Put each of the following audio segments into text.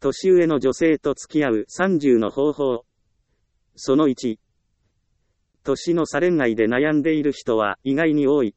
年上の女性と付き合う30の方法。その1。年の差恋愛で悩んでいる人は意外に多い。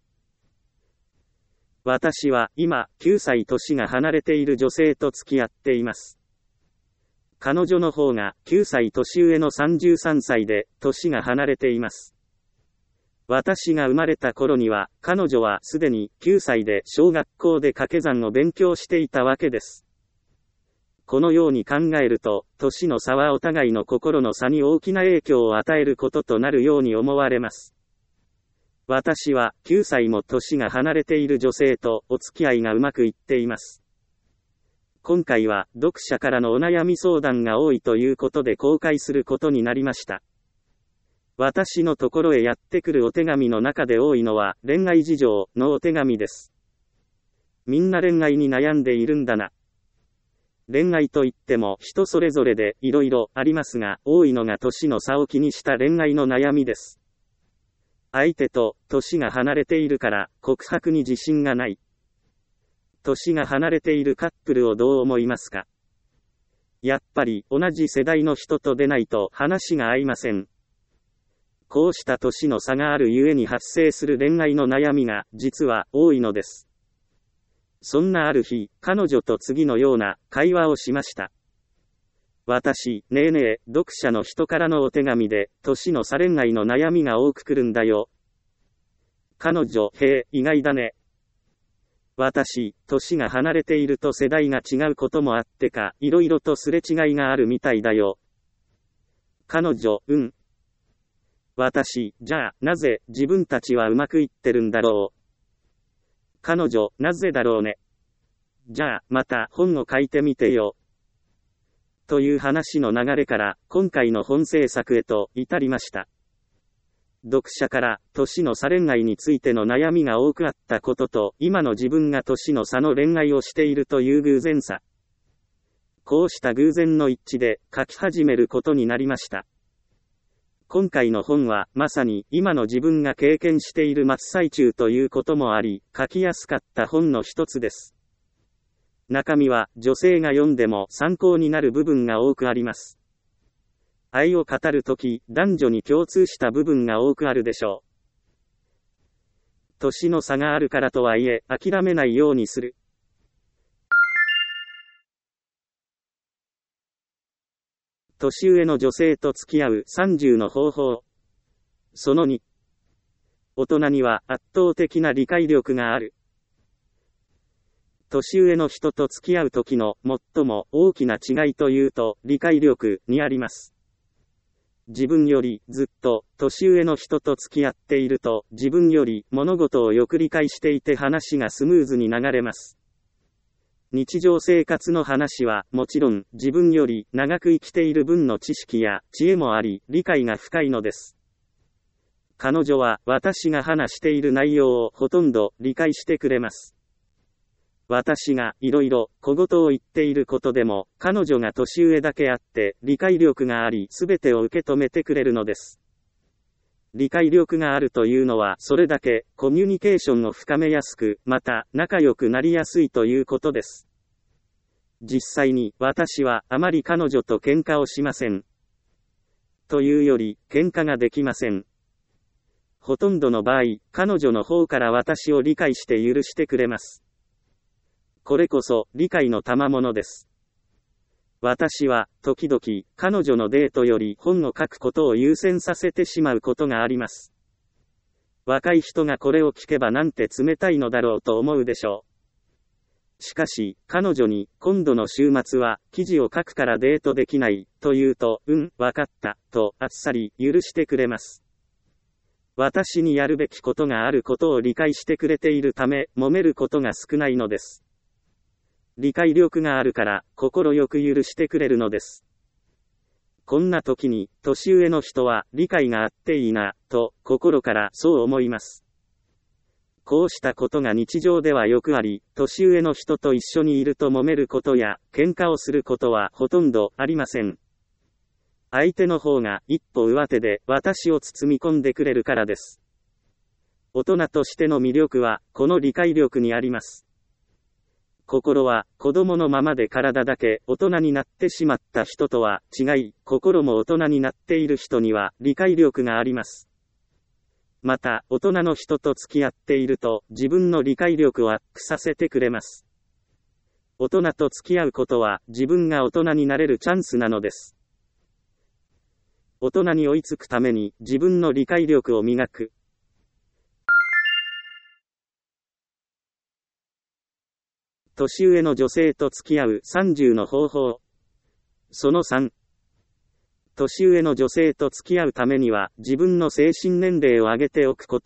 私は今、9歳年が離れている女性と付き合っています。彼女の方が9歳年上の33歳で、年が離れています。私が生まれた頃には、彼女はすでに9歳で小学校で掛け算を勉強していたわけです。このように考えると、年の差はお互いの心の差に大きな影響を与えることとなるように思われます。私は9歳も年が離れている女性とお付き合いがうまくいっています。今回は読者からのお悩み相談が多いということで公開することになりました。私のところへやってくるお手紙の中で多いのは恋愛事情のお手紙です。みんな恋愛に悩んでいるんだな。恋愛といっても人それぞれで色々ありますが、多いのが年の差を気にした恋愛の悩みです。相手と年が離れているから告白に自信がない。年が離れているカップルをどう思いますか？やっぱり同じ世代の人と出ないと話が合いません。こうした年の差があるゆえに発生する恋愛の悩みが実は多いのです。そんなある日、彼女と次のような会話をしました。私、ねえねえ、読者の人からのお手紙で、年の差恋愛の悩みが多く来るんだよ。彼女、へえ、意外だね。私、年が離れていると世代が違うこともあってか、いろいろとすれ違いがあるみたいだよ。彼女、うん。私、じゃあ、なぜ自分たちはうまくいってるんだろう。彼女、なぜだろうね。じゃあ、また本を書いてみてよ。という話の流れから、今回の本制作へと至りました。読者から、年の差恋愛についての悩みが多くあったことと、今の自分が年の差の恋愛をしているという偶然さ。こうした偶然の一致で、書き始めることになりました。今回の本は、まさに、今の自分が経験している真っ最中ということもあり、書きやすかった本の一つです。中身は、女性が読んでも参考になる部分が多くあります。愛を語るとき、男女に共通した部分が多くあるでしょう。年の差があるからとはいえ、諦めないようにする。年上の女性と付き合う30の方法。その2。大人には圧倒的な理解力がある。年上の人と付き合う時の最も大きな違いというと、理解力にあります。自分よりずっと年上の人と付き合っていると、自分より物事をよく理解していて話がスムーズに流れます。日常生活の話はもちろん自分より長く生きている分の知識や知恵もあり、理解が深いのです。彼女は私が話している内容をほとんど理解してくれます。私がいろいろ小言を言っていることでも、彼女が年上だけあって理解力があり、すべてを受け止めてくれるのです。理解力があるというのはそれだけコミュニケーションを深めやすく、また仲良くなりやすいということです。実際に私はあまり彼女と喧嘩をしません。というより喧嘩ができません。ほとんどの場合、彼女の方から私を理解して許してくれます。これこそ理解の賜物です。私は時々彼女のデートより本を書くことを優先させてしまうことがあります。若い人がこれを聞けばなんて冷たいのだろうと思うでしょう。しかし彼女に今度の週末は記事を書くからデートできないと言うと、わかったとあっさり許してくれます。私にやるべきことがあることを理解してくれているため、揉めることが少ないのです。理解力があるから、心よく許してくれるのです。こんな時に、年上の人は、理解があっていいな、と、心からそう思います。こうしたことが日常ではよくあり、年上の人と一緒にいると揉めることや、喧嘩をすることはほとんどありません。相手の方が一歩上手で、私を包み込んでくれるからです。大人としての魅力は、この理解力にあります。 心は子供のままで体だけ大人になってしまった人とは違い、心も大人になっている人には理解力があります。また、大人の人と付き合っていると自分の理解力をアップさせてくれます。大人と付き合うことは自分が大人になれるチャンスなのです。大人に追いつくために自分の理解力を磨く。年上の女性と付き合う30の方法。その3。年上の女性と付き合うためには自分の精神年齢を上げておくこと。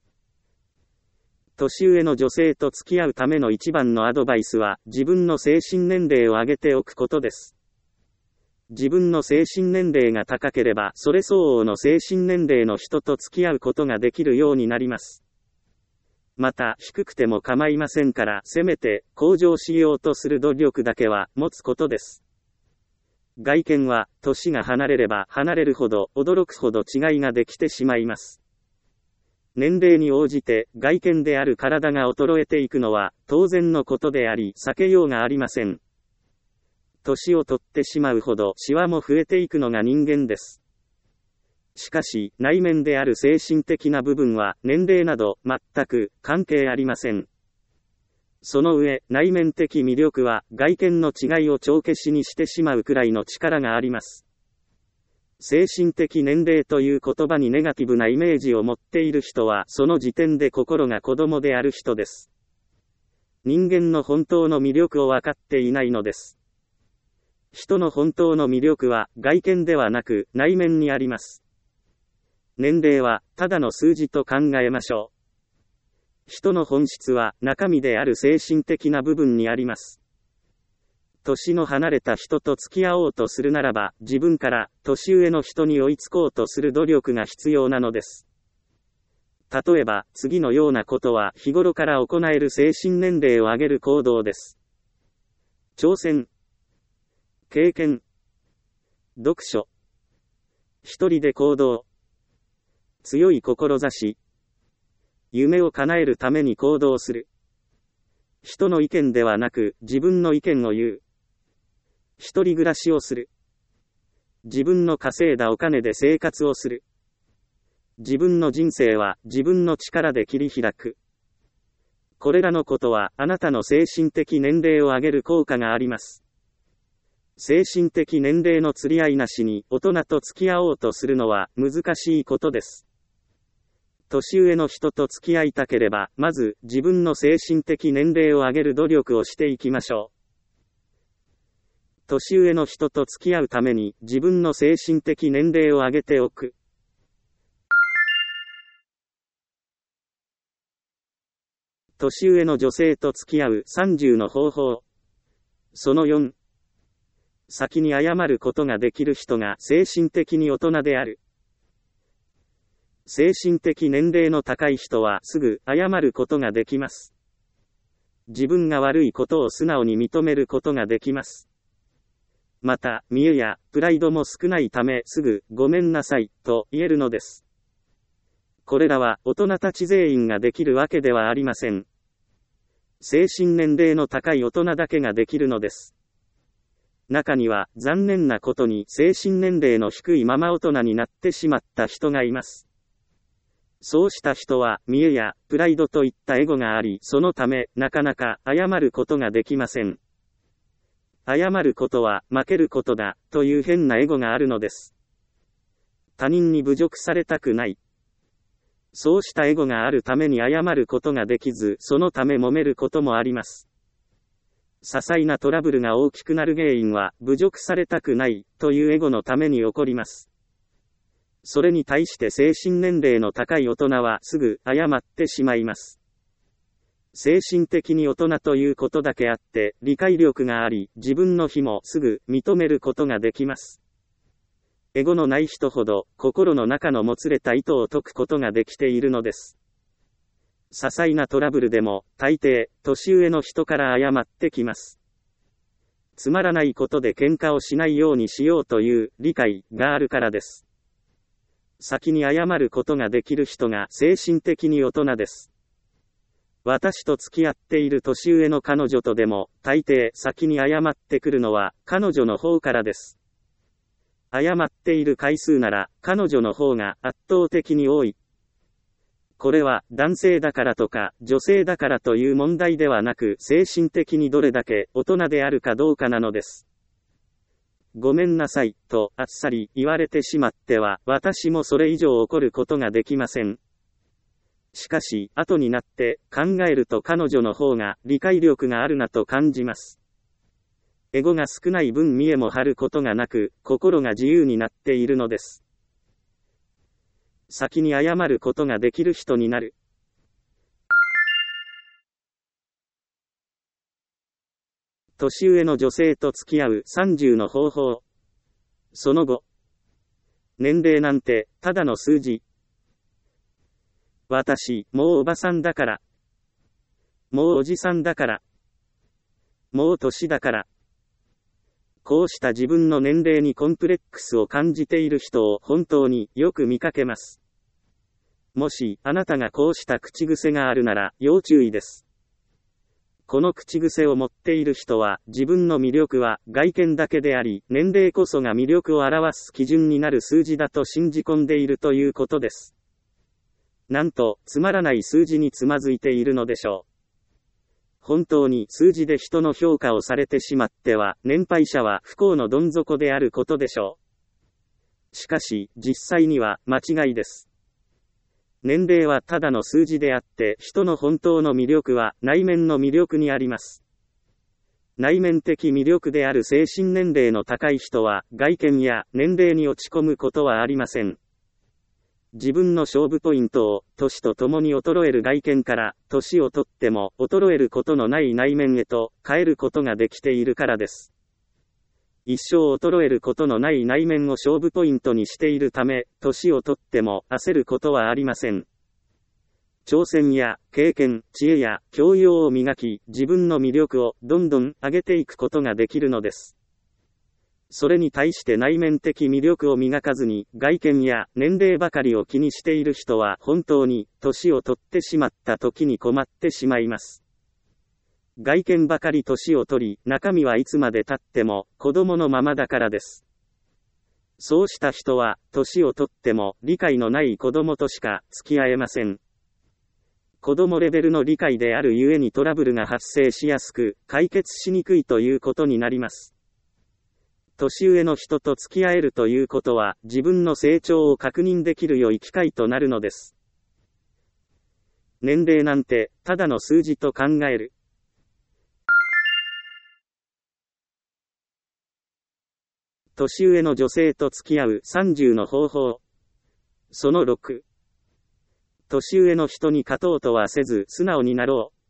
年上の女性と付き合うための一番のアドバイスは自分の精神年齢を上げておくことです。自分の精神年齢が高ければそれ相応の精神年齢の人と付き合うことができるようになります。また低くても構いませんからせめて向上しようとする努力だけは持つことです。外見は年が離れれば離れるほど驚くほど違いができてしまいます。年齢に応じて外見である体が衰えていくのは当然のことであり避けようがありません。年を取ってしまうほどシワも増えていくのが人間です。しかし内面である精神的な部分は年齢など全く関係ありません。その上、内面的魅力は外見の違いを帳消しにしてしまうくらいの力があります。精神的年齢という言葉にネガティブなイメージを持っている人はその時点で心が子供である人です。人間の本当の魅力を分かっていないのです。人の本当の魅力は外見ではなく内面にあります。年齢はただの数字と考えましょう。人の本質は中身である精神的な部分にあります。年の離れた人と付き合おうとするならば、自分から年上の人に追いつこうとする努力が必要なのです。例えば、次のようなことは日頃から行える精神年齢を上げる行動です。挑戦、経験、読書、一人で行動、強い志、夢を叶えるために行動する。人の意見ではなく自分の意見を言う。一人暮らしをする。自分の稼いだお金で生活をする。自分の人生は自分の力で切り開く。これらのことはあなたの精神的年齢を上げる効果があります。精神的年齢の釣り合いなしに大人と付き合おうとするのは難しいことです。年上の人と付き合いたければ、まず自分の精神的年齢を上げる努力をしていきましょう。年上の人と付き合うために自分の精神的年齢を上げておく。年上の女性と付き合う30の方法。その4。先に謝ることができる人が精神的に大人である。精神的年齢の高い人はすぐ謝ることができます。自分が悪いことを素直に認めることができます。また、見栄やプライドも少ないためすぐごめんなさいと言えるのです。これらは大人たち全員ができるわけではありません。精神年齢の高い大人だけができるのです。中には残念なことに精神年齢の低いまま大人になってしまった人がいます。そうした人は見栄やプライドといったエゴがあり、そのためなかなか謝ることができません。謝ることは負けることだという変なエゴがあるのです。他人に侮辱されたくない。そうしたエゴがあるために謝ることができず、そのため揉めることもあります。些細なトラブルが大きくなる原因は侮辱されたくないというエゴのために起こります。それに対して精神年齢の高い大人はすぐ謝ってしまいます。精神的に大人ということだけあって理解力があり、自分の非もすぐ認めることができます。エゴのない人ほど心の中のもつれた糸を解くことができているのです。些細なトラブルでも大抵年上の人から謝ってきます。つまらないことで喧嘩をしないようにしようという理解があるからです。先に謝ることができる人が精神的に大人です。 私と付き合っている年上の彼女とでも、大抵先に謝ってくるのは彼女の方からです。謝っている回数なら彼女の方が圧倒的に多い。これは男性だからとか女性だからという問題ではなく、精神的にどれだけ大人であるかどうかなのです。ごめんなさい、とあっさり言われてしまっては、私もそれ以上怒ることができません。しかし、後になって考えると彼女の方が理解力があるなと感じます。エゴが少ない分見栄も張ることがなく、心が自由になっているのです。先に謝ることができる人になる。年上の女性と付き合う30の方法。その後。年齢なんて、ただの数字。私、もうおばさんだから。もうおじさんだから。もう年だから。こうした自分の年齢にコンプレックスを感じている人を本当によく見かけます。もし、あなたがこうした口癖があるなら、要注意です。この口癖を持っている人は、自分の魅力は外見だけであり、年齢こそが魅力を表す基準になる数字だと信じ込んでいるということです。なんと、つまらない数字につまずいているのでしょう。本当に数字で人の評価をされてしまっては、年配者は不幸のどん底であることでしょう。しかし、実際には間違いです。年齢はただの数字であって、人の本当の魅力は内面の魅力にあります。内面的魅力である精神年齢の高い人は、外見や年齢に落ち込むことはありません。自分の勝負ポイントを、年とともに衰える外見から、年をとっても衰えることのない内面へと変えることができているからです。一生衰えることのない内面を勝負ポイントにしているため、年をとっても焦ることはありません。挑戦や経験、知恵や教養を磨き、自分の魅力をどんどん上げていくことができるのです。それに対して内面的魅力を磨かずに、外見や年齢ばかりを気にしている人は本当に、年を取ってしまった時に困ってしまいます。外見ばかり年を取り、中身はいつまで経っても子供のままだからです。そうした人は、年を取っても理解のない子供としか付き合えません。子供レベルの理解であるゆえにトラブルが発生しやすく、解決しにくいということになります。年上の人と付き合えるということは、自分の成長を確認できる良い機会となるのです。年齢なんて、ただの数字と考える。年上の女性と付き合う30の方法。その6。年上の人に勝とうとはせず素直になろう。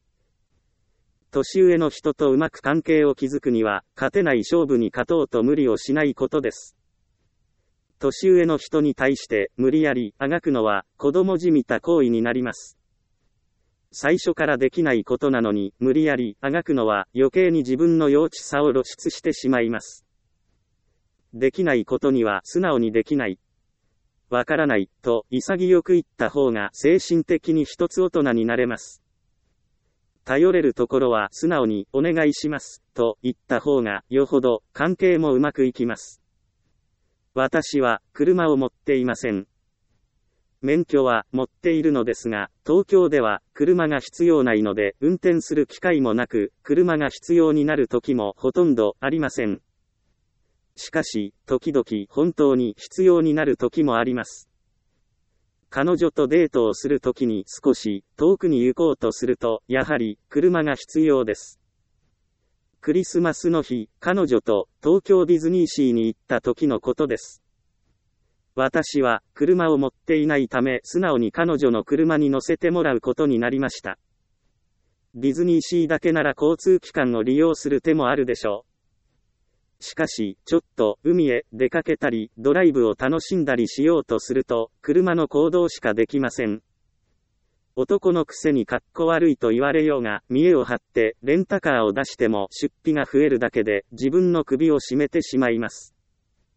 年上の人とうまく関係を築くには、勝てない勝負に勝とうと無理をしないことです。年上の人に対して無理やりあがくのは子供じみた行為になります。最初からできないことなのに無理やりあがくのは余計に自分の幼稚さを露出してしまいます。できないことには素直にできない。わからないと潔く言った方が精神的に一つ大人になれます。頼れるところは素直にお願いしますと言った方がよほど関係もうまくいきます。私は車を持っていません。免許は持っているのですが、東京では車が必要ないので運転する機会もなく、車が必要になる時もほとんどありません。しかし、時々本当に必要になる時もあります。彼女とデートをするときに少し遠くに行こうとすると、やはり車が必要です。クリスマスの日、彼女と東京ディズニーシーに行った時のことです。私は車を持っていないため素直に彼女の車に乗せてもらうことになりました。ディズニーシーだけなら交通機関を利用する手もあるでしょう。しかし、ちょっと海へ出かけたり、ドライブを楽しんだりしようとすると、車の行動しかできません。男のくせにかっこ悪いと言われようが、見栄を張ってレンタカーを出しても出費が増えるだけで自分の首を絞めてしまいます。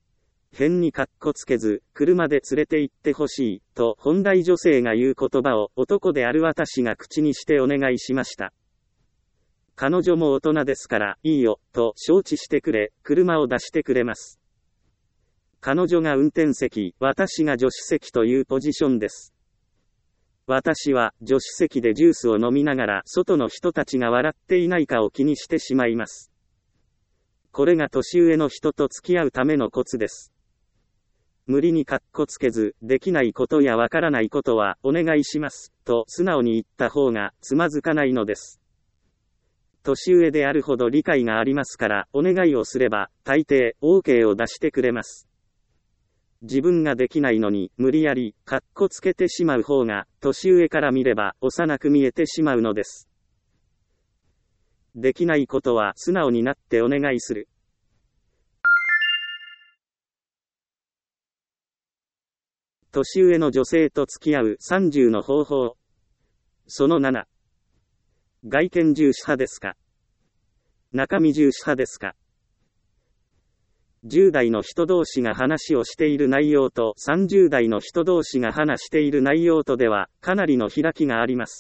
変にかっこつけず、車で連れて行ってほしい、と本題女性が言う言葉を男である私が口にしてお願いしました。彼女も大人ですから、いいよ、と承知してくれ、車を出してくれます。彼女が運転席、私が助手席というポジションです。私は助手席でジュースを飲みながら外の人たちが笑っていないかを気にしてしまいます。これが年上の人と付き合うためのコツです。無理にかっこつけず、できないことやわからないことはお願いします、と素直に言った方がつまずかないのです。年上であるほど理解がありますから、お願いをすれば、大抵、OK を出してくれます。自分ができないのに、無理やり、かっこつけてしまう方が、年上から見れば、幼く見えてしまうのです。できないことは、素直になってお願いする。年上の女性と付き合う30の方法。その7。外見重視派ですか？中身重視派ですか？10代の人同士が話をしている内容と30代の人同士が話している内容とでは、かなりの開きがあります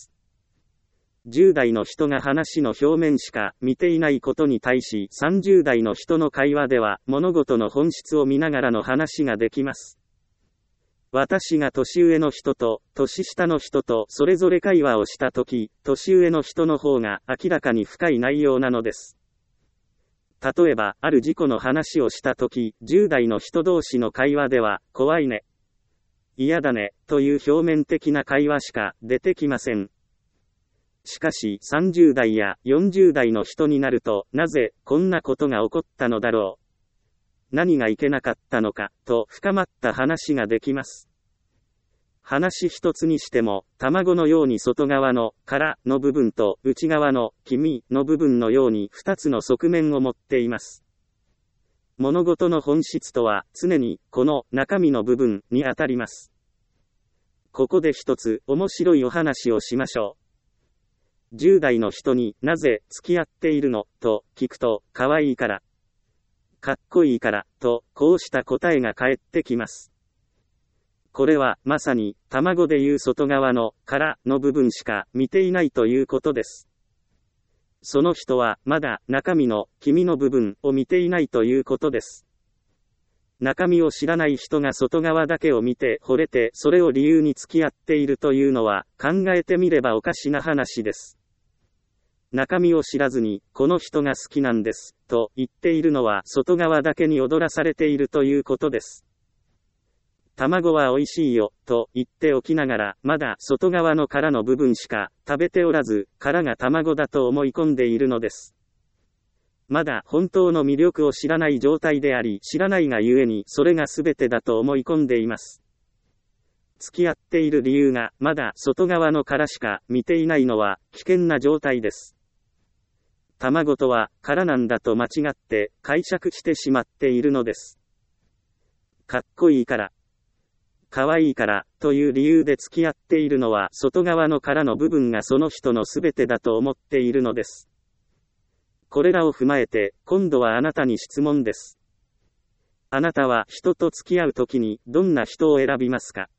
。10代の人が話の表面しか見ていないことに対し、30代の人の会話では、物事の本質を見ながらの話ができます。私が年上の人と、年下の人とそれぞれ会話をしたとき、年上の人の方が明らかに深い内容なのです。例えば、ある事故の話をしたとき、10代の人同士の会話では、怖いね、嫌だね、という表面的な会話しか出てきません。しかし、30代や40代の人になると、なぜ、こんなことが起こったのだろう。何がいけなかったのか、と深まった話ができます。話一つにしても、卵のように外側の殻の部分と内側の黄身の部分のように二つの側面を持っています。物事の本質とは常にこの中身の部分にあたります。ここで一つ面白いお話をしましょう。10代の人になぜ付き合っているのと聞くと、可愛いから、かっこいいからとこうした答えが返ってきます。これはまさに卵でいう外側の殻の部分しか見ていないということです。その人はまだ中身の黄身の部分を見ていないということです。中身を知らない人が外側だけを見て惚れてそれを理由に付き合っているというのは考えてみればおかしな話です。中身を知らずにこの人が好きなんですと言っているのは外側だけに踊らされているということです。卵は美味しいよ、と言っておきながら、まだ外側の殻の部分しか食べておらず、殻が卵だと思い込んでいるのです。まだ本当の魅力を知らない状態であり、知らないがゆえにそれが全てだと思い込んでいます。付き合っている理由が、まだ外側の殻しか見ていないのは、危険な状態です。卵とは、殻なんだと間違って解釈してしまっているのです。かっこいいから、可愛いから、という理由で付き合っているのは、外側の殻の部分がその人の全てだと思っているのです。これらを踏まえて、今度はあなたに質問です。あなたは人と付き合うときに、どんな人を選びますか？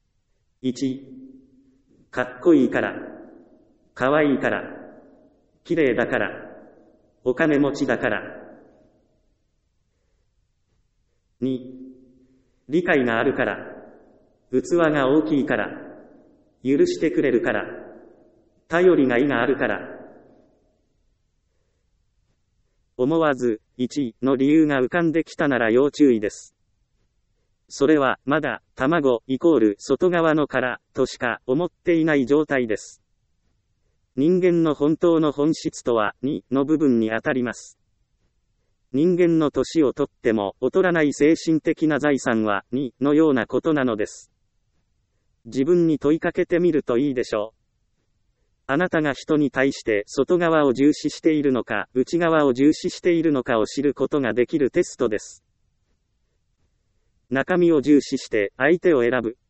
1. かっこいいから、可愛いから、綺麗だから、お金持ちだから。2. 理解があるから、器が大きいから、許してくれるから、頼りがいがあるから。思わず、1の理由が浮かんできたなら要注意です。それは、まだ、卵イコール外側の殻としか思っていない状態です。人間の本当の本質とは、2の部分にあたります。人間の年をとっても劣らない精神的な財産は2のようなことなのです。自分に問いかけてみるといいでしょう。あなたが人に対して外側を重視しているのか、内側を重視しているのかを知ることができるテストです。中身を重視して相手を選ぶ。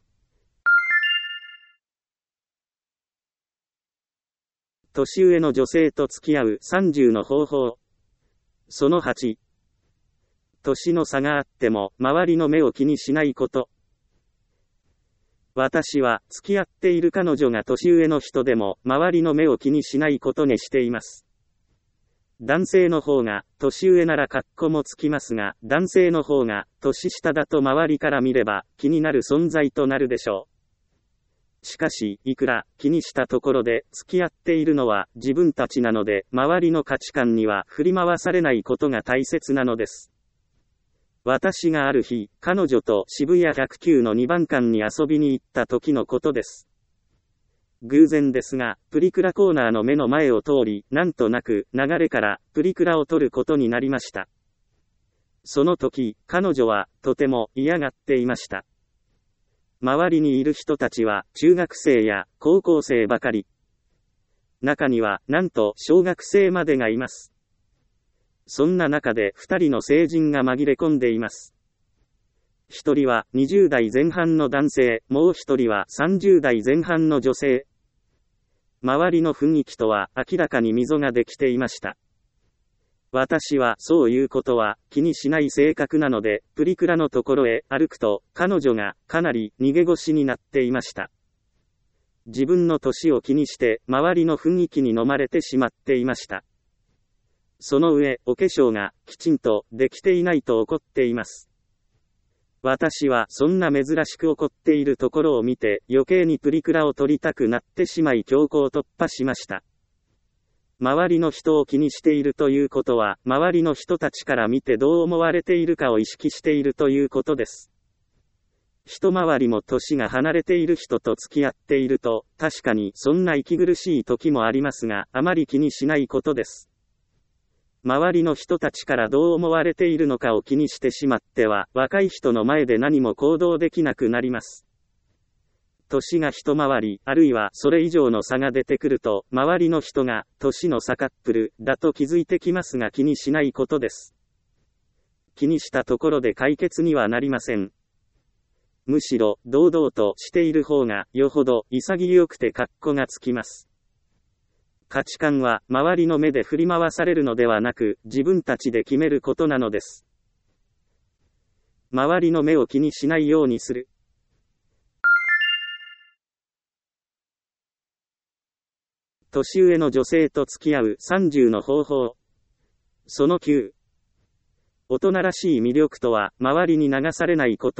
年上の女性と付き合う30の方法。その8。 年の差があっても周りの目を気にしないこと。私は付き合っている彼女が年上の人でも周りの目を気にしないことにしています。男性の方が年上なら格好もつきますが、男性の方が年下だと周りから見れば気になる存在となるでしょう。しかし、いくら気にしたところで付き合っているのは自分たちなので、周りの価値観には振り回されないことが大切なのです。私がある日、彼女と渋谷109の2番館に遊びに行った時のことです。偶然ですが、プリクラコーナーの目の前を通り、なんとなく流れからプリクラを撮ることになりました。その時、彼女はとても嫌がっていました。周りにいる人たちは中学生や高校生ばかり。中にはなんと小学生までがいます。そんな中で2人の成人が紛れ込んでいます。1人は20代前半の男性、もう1人は30代前半の女性。周りの雰囲気とは明らかに溝ができていました。私はそういうことは気にしない性格なので、プリクラのところへ歩くと、彼女がかなり逃げ腰になっていました。自分の年を気にして、周りの雰囲気に飲まれてしまっていました。その上、お化粧がきちんとできていないと怒っています。私はそんな珍しく怒っているところを見て、余計にプリクラを撮りたくなってしまい強行突破しました。周りの人を気にしているということは、周りの人たちから見てどう思われているかを意識しているということです。一回りも年が離れている人と付き合っていると、確かにそんな息苦しい時もありますが、あまり気にしないことです。周りの人たちからどう思われているのかを気にしてしまっては、若い人の前で何も行動できなくなります。年が一回り、あるいはそれ以上の差が出てくると、周りの人が、年の差カップル、だと気づいてきますが気にしないことです。気にしたところで解決にはなりません。むしろ、堂々としている方が、よほど潔くて格好がつきます。価値観は周りの目で振り回されるのではなく、自分たちで決めることなのです。周りの目を気にしないようにする。年上の女性と付き合う30の方法。その9。大人らしい魅力とは、周りに流されないこと。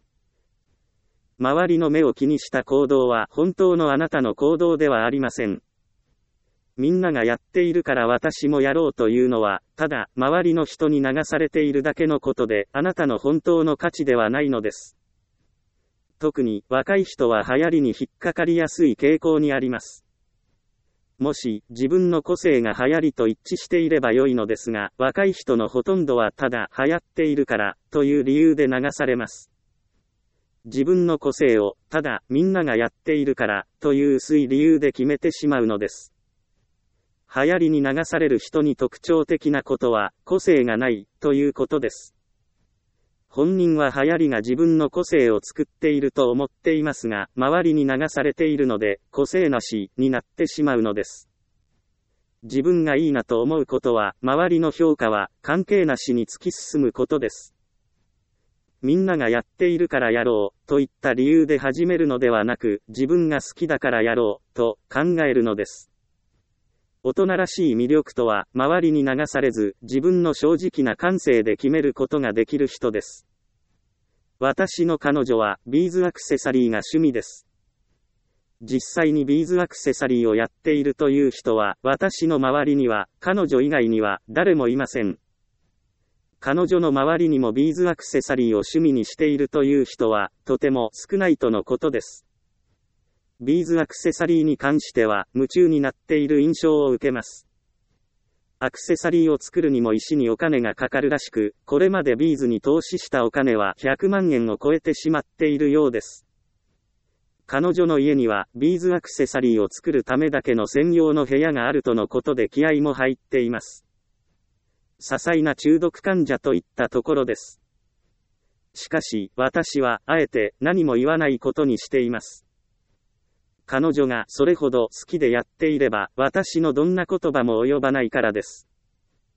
周りの目を気にした行動は本当のあなたの行動ではありません。みんながやっているから私もやろうというのは、ただ、周りの人に流されているだけのことで、あなたの本当の価値ではないのです。特に、若い人は流行りに引っかかりやすい傾向にあります。もし、自分の個性が流行りと一致していれば良いのですが、若い人のほとんどはただ、流行っているから、という理由で流されます。自分の個性を、ただ、みんながやっているから、という薄い理由で決めてしまうのです。流行りに流される人に特徴的なことは、個性がない、ということです。本人は流行りが自分の個性を作っていると思っていますが、周りに流されているので、個性なし、になってしまうのです。自分がいいなと思うことは、周りの評価は、関係なしに突き進むことです。みんながやっているからやろう、といった理由で始めるのではなく、自分が好きだからやろう、と考えるのです。大人らしい魅力とは、周りに流されず、自分の正直な感性で決めることができる人です。私の彼女は、ビーズアクセサリーが趣味です。実際にビーズアクセサリーをやっているという人は、私の周りには、彼女以外には、誰もいません。彼女の周りにもビーズアクセサリーを趣味にしているという人は、とても少ないとのことです。ビーズアクセサリーに関しては、夢中になっている印象を受けます。アクセサリーを作るにも石にお金がかかるらしく、これまでビーズに投資したお金は100万円を超えてしまっているようです。彼女の家には、ビーズアクセサリーを作るためだけの専用の部屋があるとのことで気合も入っています。些細な中毒患者といったところです。しかし、私は、あえて、何も言わないことにしています。彼女がそれほど好きでやっていれば、私のどんな言葉も及ばないからです。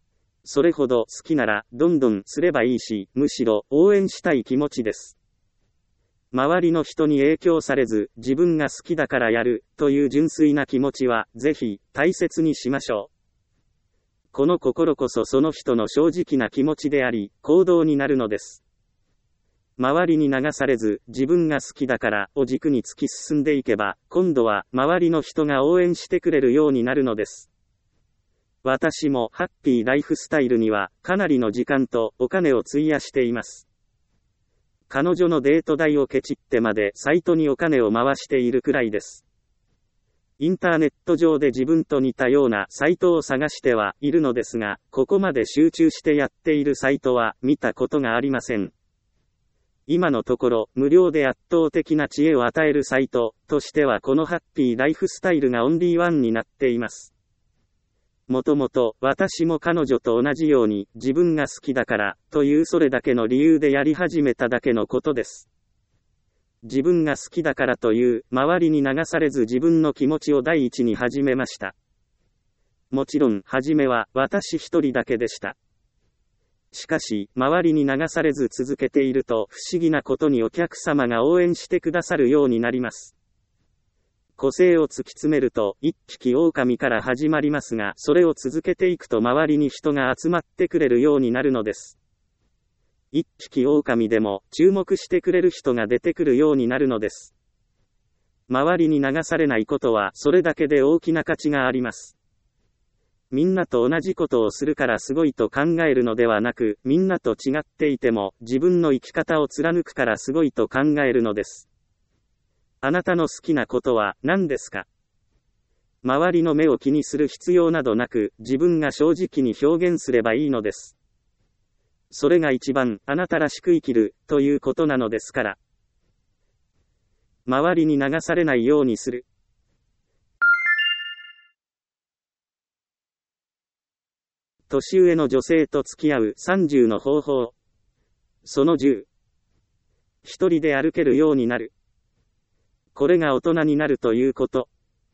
それほど好きならどんどんすればいいし、むしろ応援したい気持ちです。周りの人に影響されず、自分が好きだからやる、という純粋な気持ちは、ぜひ、大切にしましょう。この心こそその人の正直な気持ちであり、行動になるのです。周りに流されず、自分が好きだから、を軸に突き進んでいけば、今度は、周りの人が応援してくれるようになるのです。私も、ハッピーライフスタイルには、かなりの時間とお金を費やしています。彼女のデート代をケチってまでサイトにお金を回しているくらいです。インターネット上で自分と似たようなサイトを探してはいるのですが、ここまで集中してやっているサイトは見たことがありません。今のところ、無料で圧倒的な知恵を与えるサイトとしてはこのハッピーライフスタイルがオンリーワンになっています。もともと私も彼女と同じように自分が好きだからというそれだけの理由でやり始めただけのことです。自分が好きだからという周りに流されず自分の気持ちを第一に始めました。もちろん初めは私一人だけでした。しかし周りに流されず続けていると不思議なことにお客様が応援してくださるようになります。個性を突き詰めると一匹狼から始まりますが、それを続けていくと周りに人が集まってくれるようになるのです。一匹狼でも注目してくれる人が出てくるようになるのです。周りに流されないことはそれだけで大きな価値があります。みんなと同じことをするからすごいと考えるのではなく、みんなと違っていても自分の生き方を貫くからすごいと考えるのです。あなたの好きなことは何ですか？周りの目を気にする必要などなく、自分が正直に表現すればいいのです。それが一番あなたらしく生きるということなのですから。周りに流されないようにする。年上の女性と付き合う30の方法。その10。一人で歩けるようになる。これが大人になるということ。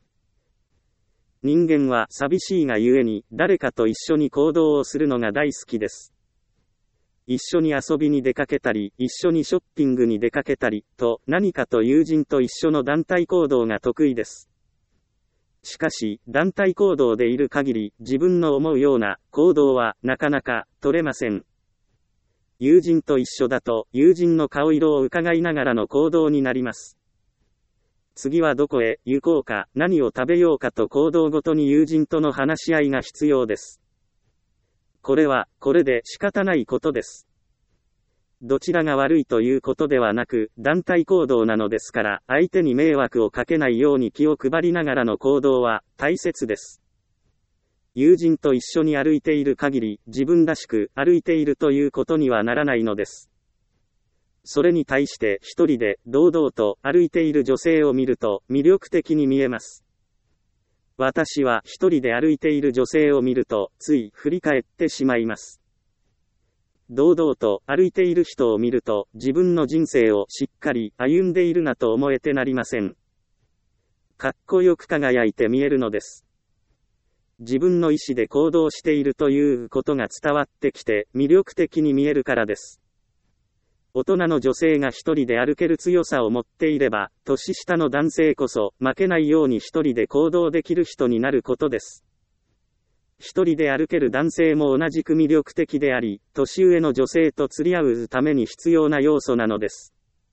人間は寂しいがゆえに誰かと一緒に行動をするのが大好きです。一緒に遊びに出かけたり、一緒にショッピングに出かけたりと何かと友人と一緒の団体行動が得意です。しかし、団体行動でいる限り自分の思うような行動はなかなか取れません。友人と一緒だと友人の顔色を伺いながらの行動になります。次はどこへ行こうか、何を食べようかと行動ごとに友人との話し合いが必要です。これは、これで仕方ないことです。どちらが悪いということではなく、団体行動なのですから、相手に迷惑をかけないように気を配りながらの行動は大切です。友人と一緒に歩いている限り、自分らしく歩いているということにはならないのです。それに対して一人で堂々と歩いている女性を見ると魅力的に見えます。私は一人で歩いている女性を見るとつい振り返ってしまいます。堂々と歩いている人を見ると自分の人生をしっかり歩んでいるなと思えてなりません。かっこよく輝いて見えるのです。自分の意思で行動しているということが伝わってきて魅力的に見えるからです。大人の女性が一人で歩ける強さを持っていれば、年下の男性こそ負けないように一人で行動できる人になることです。一人で歩ける男性も同じく魅力的であり、年上の女性と釣り合うために必要な要素なのです。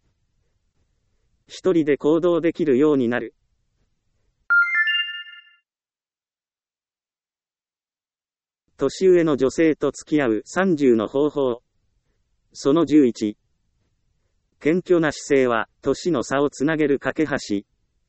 一人で行動できるようになる。年上の女性と付き合う30の方法。その11。謙虚な姿勢は、年の差をつなげる架け橋。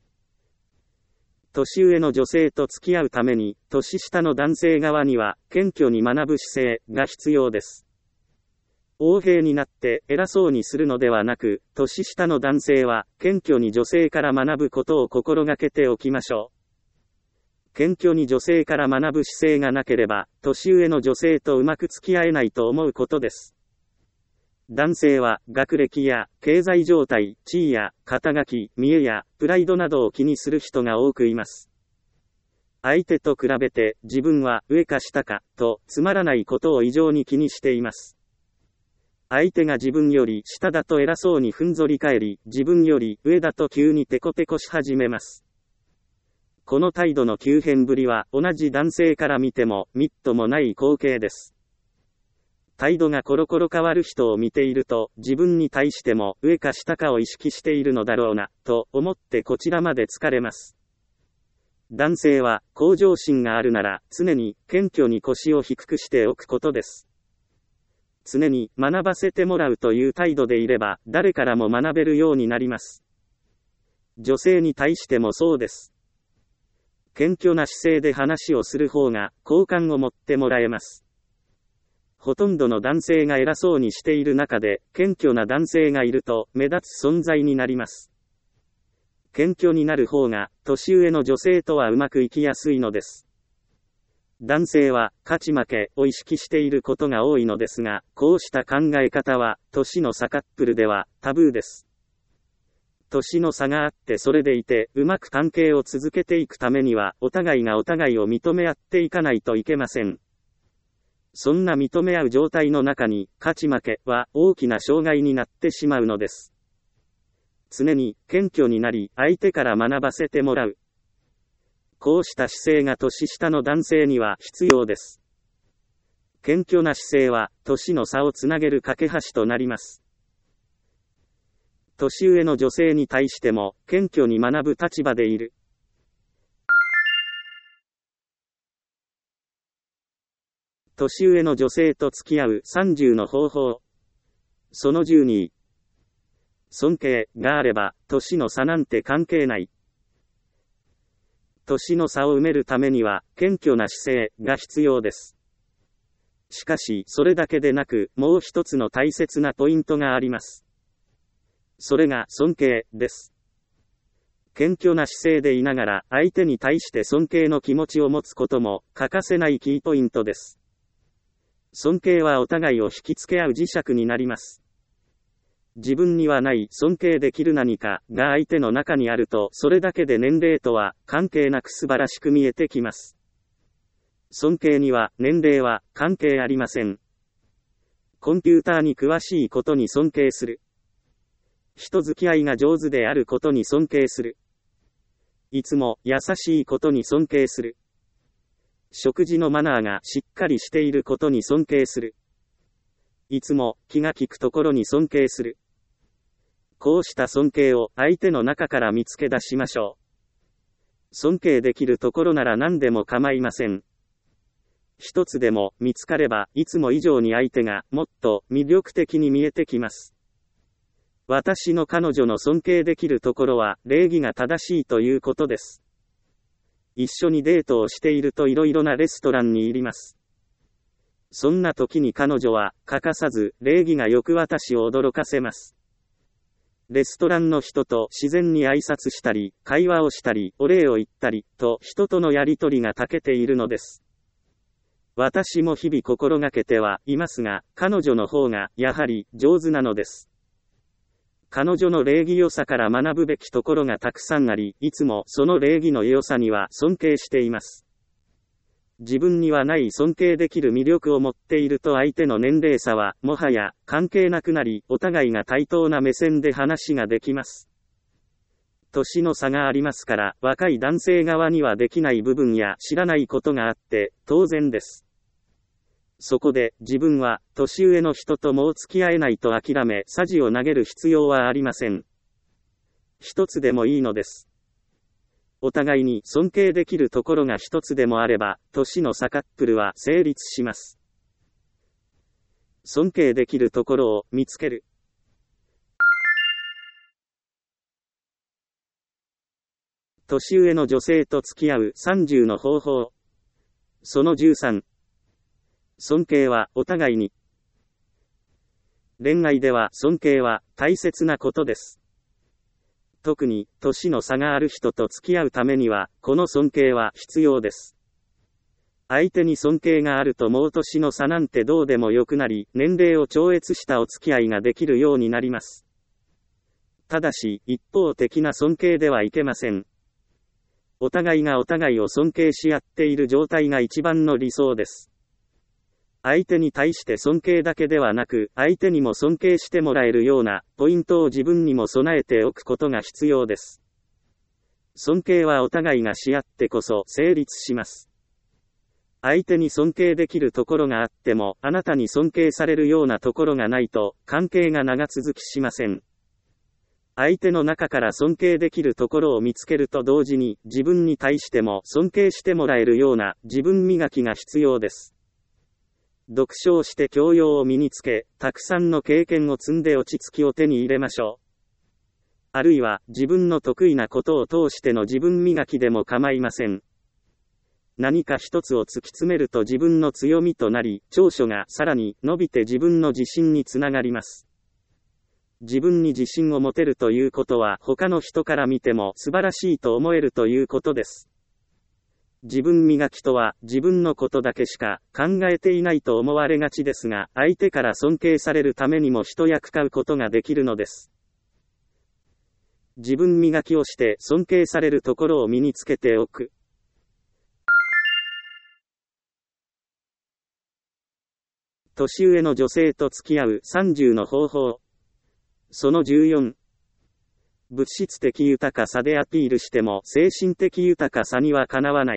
年上の女性と付き合うために、年下の男性側には、謙虚に学ぶ姿勢が必要です。横柄になって偉そうにするのではなく、年下の男性は、謙虚に女性から学ぶことを心がけておきましょう。謙虚に女性から学ぶ姿勢がなければ、年上の女性とうまく付き合えないと思うことです。男性は学歴や経済状態、地位や肩書き、見栄やプライドなどを気にする人が多くいます。 相手と比べて自分は上か下かとつまらないことを異常に気にしています。相手が自分より下だと偉そうにふんぞり返り、自分より上だと急にテコテコし始めます。この態度の急変ぶりは同じ男性から見てもみっともない光景です。態度がコロコロ変わる人を見ていると、自分に対しても上か下かを意識しているのだろうな、と思ってこちらまで疲れます。男性は向上心があるなら常に謙虚に腰を低くしておくことです。常に学ばせてもらうという態度でいれば誰からも学べるようになります。女性に対してもそうです。謙虚な姿勢で話をする方が好感を持ってもらえます。ほとんどの男性が偉そうにしている中で謙虚な男性がいると目立つ存在になります。謙虚になる方が年上の女性とはうまくいきやすいのです。男性は勝ち負けを意識していることが多いのですが、こうした考え方は年の差カップルではタブーです。年の差があってそれでいてうまく関係を続けていくためにはお互いがお互いを認め合っていかないといけません。そんな認め合う状態の中に勝ち負けは大きな障害になってしまうのです。常に謙虚になり相手から学ばせてもらう。こうした姿勢が年下の男性には必要です。謙虚な姿勢は年の差をつなげる架け橋となります。年上の女性に対しても謙虚に学ぶ立場でいる。年上の女性と付き合う30の方法。その12。尊敬があれば、年の差なんて関係ない。年の差を埋めるためには、謙虚な姿勢が必要です。しかし、それだけでなく、もう一つの大切なポイントがあります。それが尊敬です。謙虚な姿勢でいながら、相手に対して尊敬の気持ちを持つことも、欠かせないキーポイントです。尊敬はお互いを引きつけ合う磁石になります。自分にはない尊敬できる何かが相手の中にあると、それだけで年齢とは関係なく素晴らしく見えてきます。尊敬には年齢は関係ありません。コンピューターに詳しいことに尊敬する。人付き合いが上手であることに尊敬する。いつも優しいことに尊敬する。食事のマナーがしっかりしていることに尊敬する。いつも気が利くところに尊敬する。こうした尊敬を相手の中から見つけ出しましょう。尊敬できるところなら何でも構いません。一つでも見つかればいつも以上に相手がもっと魅力的に見えてきます。私の彼女の尊敬できるところは礼儀が正しいということです。一緒にデートをしているといろいろなレストランに入ります。そんな時に彼女は欠かさず礼儀がよく私を驚かせます。レストランの人と自然に挨拶したり、会話をしたり、お礼を言ったりと人とのやりとりが長けているのです。私も日々心がけてはいますが、彼女の方がやはり上手なのです。彼女の礼儀良さから学ぶべきところがたくさんあり、いつもその礼儀の良さには尊敬しています。自分にはない尊敬できる魅力を持っていると相手の年齢差はもはや関係なくなり、お互いが対等な目線で話ができます。年の差がありますから、若い男性側にはできない部分や知らないことがあって当然です。そこで自分は年上の人ともう付き合えないと諦め、さじを投げる必要はありません。一つでもいいのです。お互いに尊敬できるところが一つでもあれば、年の差カップルは成立します。尊敬できるところを見つける。年上の女性と付き合う30の方法。その13。尊敬はお互いに。恋愛では尊敬は大切なことです。特に年の差がある人と付き合うためにはこの尊敬は必要です。相手に尊敬があるともう年の差なんてどうでもよくなり、年齢を超越したお付き合いができるようになります。ただし一方的な尊敬ではいけません。 お互いがお互いを尊敬し合っている状態が一番の理想です。相手に対して尊敬だけではなく、相手にも尊敬してもらえるようなポイントを自分にも備えておくことが必要です。尊敬はお互いがし合ってこそ成立します。相手に尊敬できるところがあっても、あなたに尊敬されるようなところがないと、関係が長続きしません。相手の中から尊敬できるところを見つけると同時に、自分に対しても尊敬してもらえるような自分磨きが必要です。読書をして教養を身につけ、たくさんの経験を積んで落ち着きを手に入れましょう。あるいは、自分の得意なことを通しての自分磨きでも構いません。何か一つを突き詰めると自分の強みとなり、長所がさらに伸びて自分の自信につながります。自分に自信を持てるということは、他の人から見ても素晴らしいと思えるということです。自分磨きとは、自分のことだけしか考えていないと思われがちですが、相手から尊敬されるためにも一役買うことができるのです。自分磨きをして尊敬されるところを身につけておく。年上の女性と付き合う30の方法。その14。物質的豊かさでアピールしても精神的豊かさにはかなわない。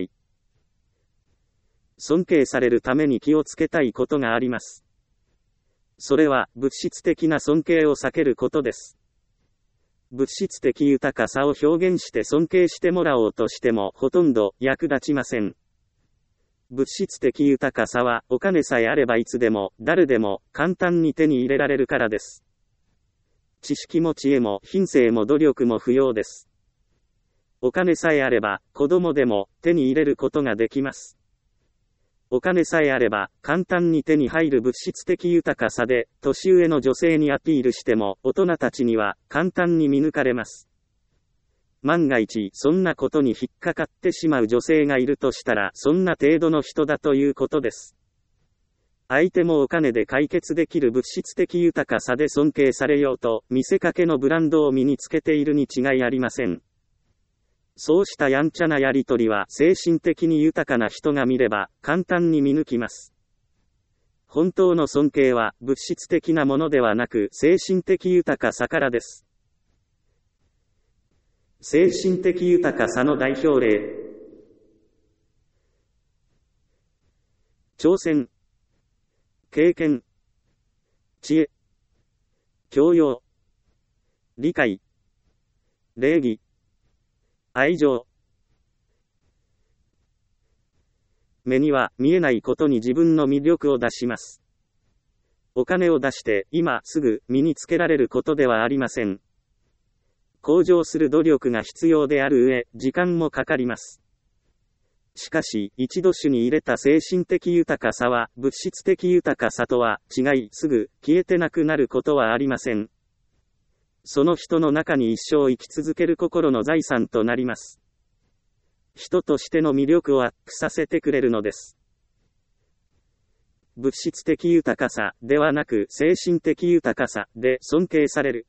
尊敬されるために気をつけたいことがあります。それは物質的な尊敬を避けることです。物質的豊かさを表現して尊敬してもらおうとしてもほとんど役立ちません。物質的豊かさはお金さえあればいつでも誰でも簡単に手に入れられるからです。知識も知恵も品性も努力も不要です。お金さえあれば子供でも手に入れることができます。お金さえあれば簡単に手に入る物質的豊かさで年上の女性にアピールしても大人たちには簡単に見抜かれます。万が一そんなことに引っかかってしまう女性がいるとしたらそんな程度の人だということです。相手もお金で解決できる物質的豊かさで尊敬されようと見せかけのブランドを身につけているに違いありません。そうしたやんちゃなやりとりは精神的に豊かな人が見れば簡単に見抜きます。本当の尊敬は物質的なものではなく精神的豊かさからです。精神的豊かさの代表例。挑戦、経験、知恵、教養、理解、礼儀、愛情。目には見えないことに自分の魅力を出します。お金を出して今すぐ身につけられることではありません。向上する努力が必要である上、時間もかかります。しかし、一度手に入れた精神的豊かさは物質的豊かさとは違い、すぐ消えてなくなることはありません。その人の中に一生生き続ける心の財産となります。人としての魅力をアップさせてくれるのです。物質的豊かさではなく精神的豊かさで尊敬される。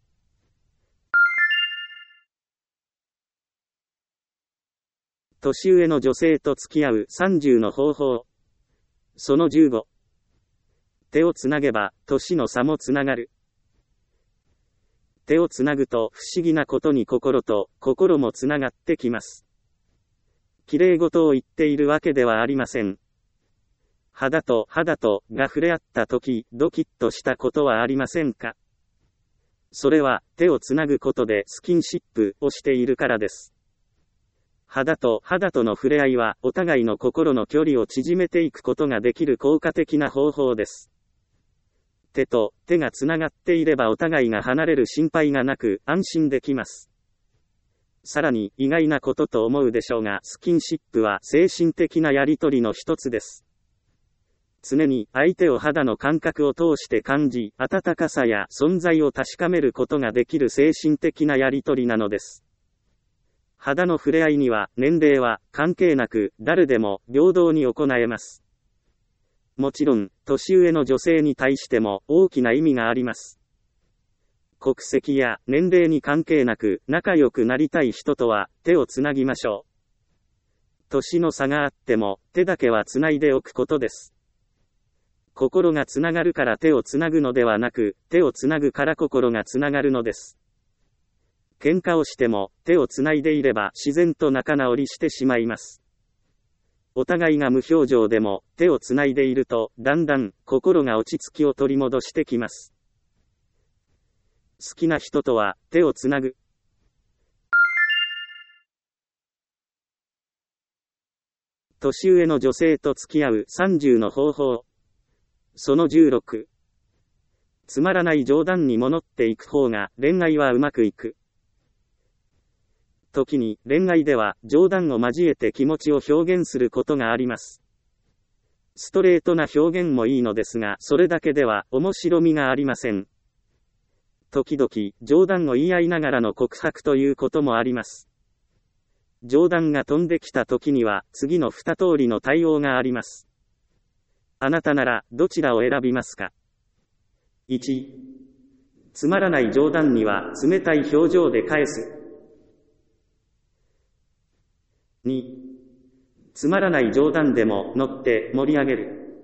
年上の女性と付き合う30の方法。その15。手をつなげば年の差もつながる。手をつなぐと不思議なことに心と心もつながってきます。綺麗事を言っているわけではありません。肌と肌とが触れ合った時、ドキッとしたことはありませんか？それは手をつなぐことでスキンシップをしているからです。肌と肌との触れ合いはお互いの心の距離を縮めていくことができる効果的な方法です。手と手がつながっていればお互いが離れる心配がなく安心できます。さらに意外なことと思うでしょうが、スキンシップは精神的なやりとりの一つです。常に相手を肌の感覚を通して感じ、温かさや存在を確かめることができる精神的なやりとりなのです。肌の触れ合いには年齢は関係なく誰でも平等に行えます。もちろん、年上の女性に対しても大きな意味があります。国籍や年齢に関係なく仲良くなりたい人とは手をつなぎましょう。 年の差があっても、手だけはつないでおくことです。心がつながるから手をつなぐのではなく、手をつなぐから心がつながるのです。喧嘩をしても、手をつないでいれば自然と仲直りしてしまいます。お互いが無表情でも、手をつないでいると、だんだん、心が落ち着きを取り戻してきます。好きな人とは、手をつなぐ。年上の女性と付き合う30の方法。その16。つまらない冗談にも乗っていく方が、恋愛はうまくいく。時に、恋愛では、冗談を交えて気持ちを表現することがあります。ストレートな表現もいいのですが、それだけでは、面白みがありません。時々、冗談を言い合いながらの告白ということもあります。冗談が飛んできた時には、次の2通りの対応があります。あなたなら、どちらを選びますか？ 1. つまらない冗談には、冷たい表情で返す。2. つまらない冗談でも、乗って盛り上げる。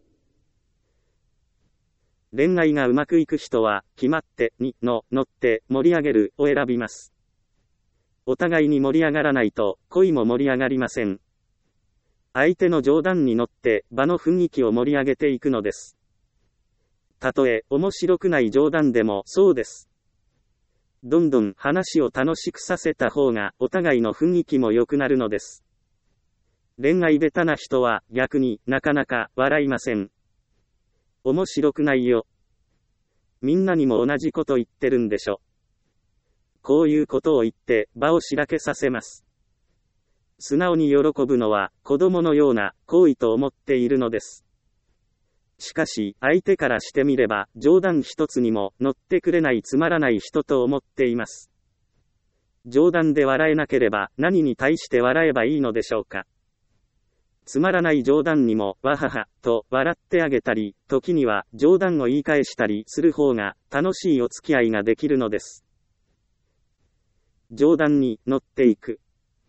恋愛がうまくいく人は、決まって、2の、乗って盛り上げるを選びます。お互いに盛り上がらないと、恋も盛り上がりません。相手の冗談に乗って、場の雰囲気を盛り上げていくのです。たとえ、面白くない冗談でも、そうです。どんどん話を楽しくさせた方が、お互いの雰囲気も良くなるのです。恋愛下手な人は、逆になかなか、笑いません。面白くないよ。みんなにも同じこと言ってるんでしょ。こういうことを言って、場をしらけさせます。素直に喜ぶのは、子供のような行為と思っているのです。しかし、相手からしてみれば、冗談一つにも乗ってくれないつまらない人と思っています。冗談で笑えなければ、何に対して笑えばいいのでしょうか。つまらない冗談にも、わはは、と笑ってあげたり、時には冗談を言い返したりする方が、楽しいお付き合いができるのです。冗談に乗っていく。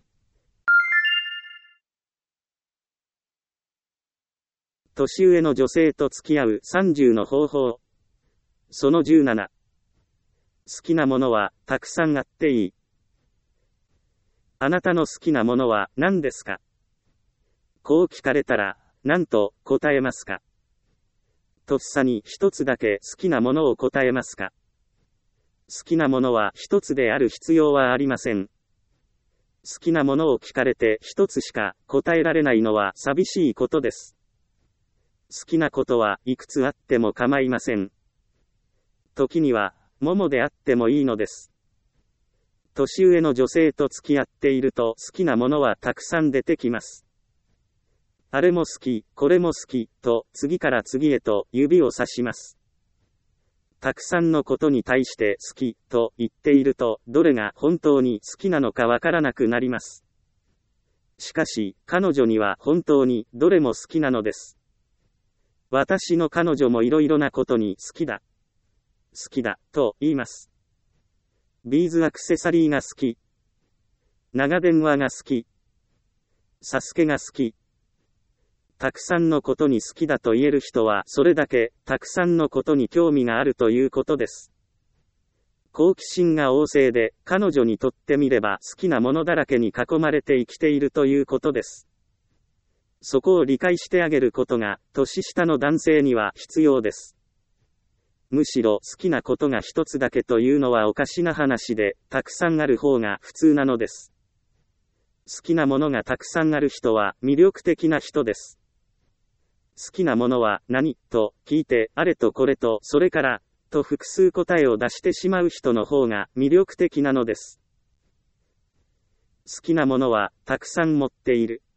年上の女性と付き合う30の方法。その17。好きなものはたくさんあっていい。あなたの好きなものは何ですか？こう聞かれたら、何と答えますか？とっさに一つだけ好きなものを答えますか？好きなものは一つである必要はありません。好きなものを聞かれて一つしか答えられないのは寂しいことです。好きなことはいくつあっても構いません。時には、桃であってもいいのです。年上の女性と付き合っていると好きなものはたくさん出てきます。あれも好き、これも好き、と次から次へと指をさします。たくさんのことに対して好き、と言っていると、どれが本当に好きなのかわからなくなります。しかし、彼女には本当にどれも好きなのです。私の彼女もいろいろなことに好きだ、と言います。ビーズアクセサリーが好き。長電話が好き。サスケが好き。たくさんのことに好きだと言える人は、それだけ、たくさんのことに興味があるということです。好奇心が旺盛で、彼女にとってみれば好きなものだらけに囲まれて生きているということです。そこを理解してあげることが、年下の男性には必要です。むしろ好きなことが一つだけというのはおかしな話で、たくさんある方が普通なのです。好きなものがたくさんある人は魅力的な人です。好きなものは何と聞いて、あれとこれとそれからと複数答えを出してしまう人の方が魅力的なのです。好きなものはたくさん持っている。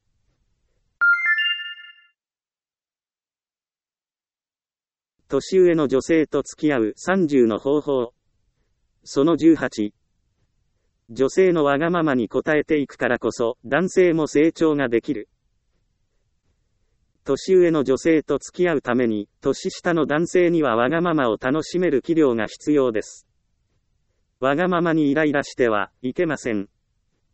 年上の女性と付き合う30の方法。その18。女性のわがままに応えていくからこそ、男性も成長ができる。年上の女性と付き合うために、年下の男性にはわがままを楽しめる器量が必要です。わがままにイライラしてはいけません。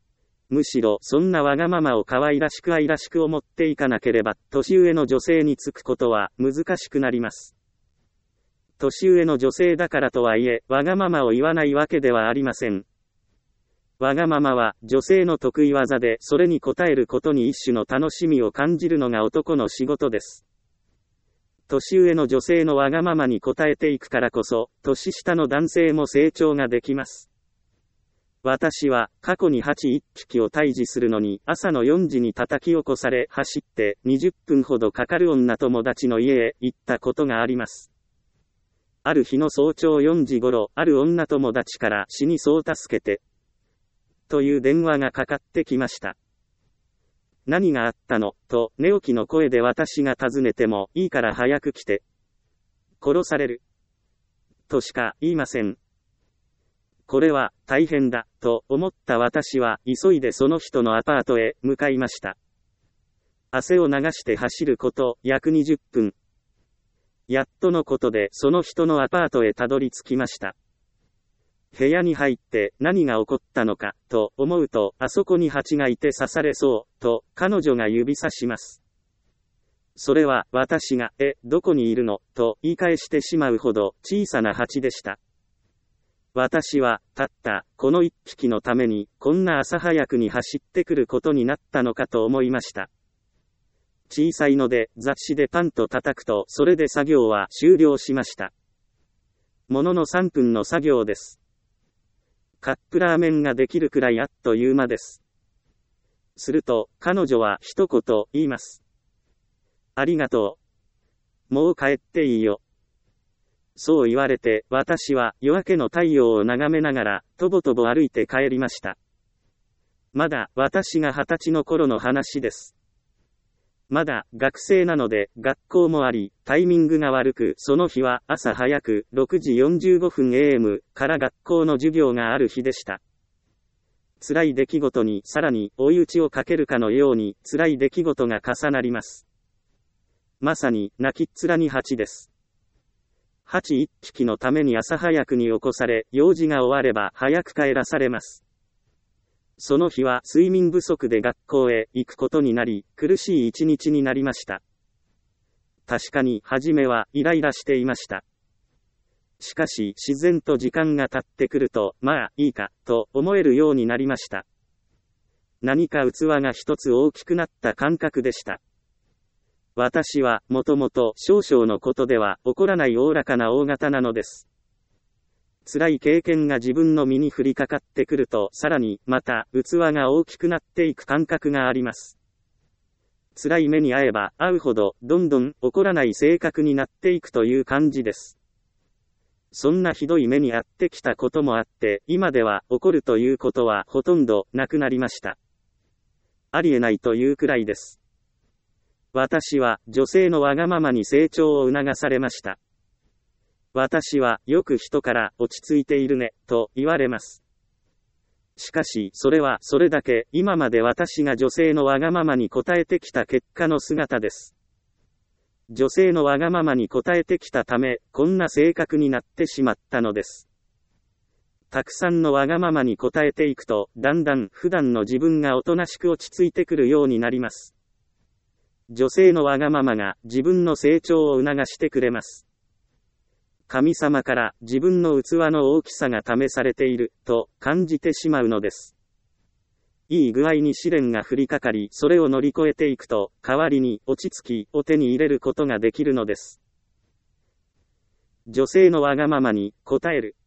むしろそんなわがままを可愛らしく愛らしく思っていかなければ、年上の女性につくことは難しくなります。年上の女性だからとはいえ、わがままを言わないわけではありません。わがままは女性の得意技で、それに応えることに一種の楽しみを感じるのが男の仕事です。年上の女性のわがままに応えていくからこそ、年下の男性も成長ができます。私は過去に蜂1匹を退治するのに朝の4時に叩き起こされ走って20分ほどかかる女友達の家へ行ったことがあります。ある日の早朝4時頃、ある女友達から死にそう助けて、という電話がかかってきました。何があったのと寝起きの声で私が尋ねても、いいから早く来て。殺される。としか言いません。これは大変だと思った私は急いでその人のアパートへ向かいました。汗を流して走ること約20分。やっとのことでその人のアパートへたどり着きました。部屋に入って何が起こったのかと思うと、あそこに蜂がいて刺されそうと彼女が指さします。それは私がどこにいるのと言い返してしまうほど小さな蜂でした。私はたったこの一匹のためにこんな朝早くに走ってくることになったのかと思いました。小さいので雑誌でパンと叩くとそれで作業は終了しました。ものの3分の作業です。カップラーメンができるくらいあっという間です。すると彼女は一言言います。ありがとう。もう帰っていいよ。そう言われて私は夜明けの太陽を眺めながらとぼとぼ歩いて帰りました。まだ私が20歳の頃の話です。まだ学生なので学校もあり、タイミングが悪く、その日は朝早く6時45分 AM から学校の授業がある日でした。辛い出来事にさらに追い打ちをかけるかのように辛い出来事が重なります。まさに泣きっ面に蜂です。蜂1匹のために朝早くに起こされ、用事が終われば早く帰らされます。その日は睡眠不足で学校へ行くことになり、苦しい一日になりました。確かに初めはイライラしていました。しかし自然と時間が経ってくると、まあいいかと思えるようになりました。何か器が一つ大きくなった感覚でした。私はもともと少々のことでは起こらないおおらかな大型なのです。辛い経験が自分の身に降りかかってくると、さらにまた器が大きくなっていく感覚があります。辛い目に遭えば遭うほどどんどん起こらない性格になっていくという感じです。そんなひどい目に遭ってきたこともあって、今では起こるということはほとんどなくなりました。ありえないというくらいです。私は女性のわがままに成長を促されました。私はよく人から落ち着いているねと言われます。しかしそれはそれだけ今まで私が女性のわがままに応えてきた結果の姿です。女性のわがままに応えてきたため、こんな性格になってしまったのです。たくさんのわがままに応えていくと、だんだん普段の自分がおとなしく落ち着いてくるようになります。女性のわがままが自分の成長を促してくれます。神様から自分の器の大きさが試されていると感じてしまうのです。いい具合に試練が降りかかり、それを乗り越えていくと、代わりに落ち着きを手に入れることができるのです。女性のわがままに応える。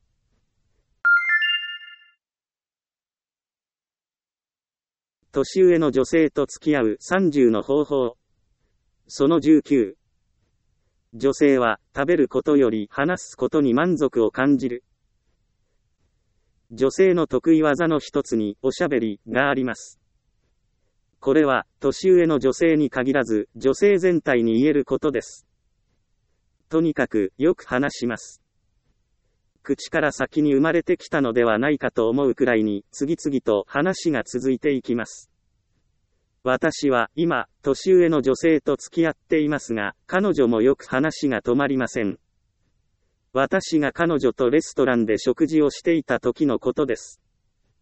年上の女性と付き合う30の方法。その19。女性は食べることより話すことに満足を感じる。女性の得意技の一つにおしゃべりがあります。これは年上の女性に限らず女性全体に言えることです。とにかくよく話します。口から先に生まれてきたのではないかと思うくらいに次々と話が続いていきます。私は今、年上の女性と付き合っていますが、彼女もよく話が止まりません。私が彼女とレストランで食事をしていた時のことです。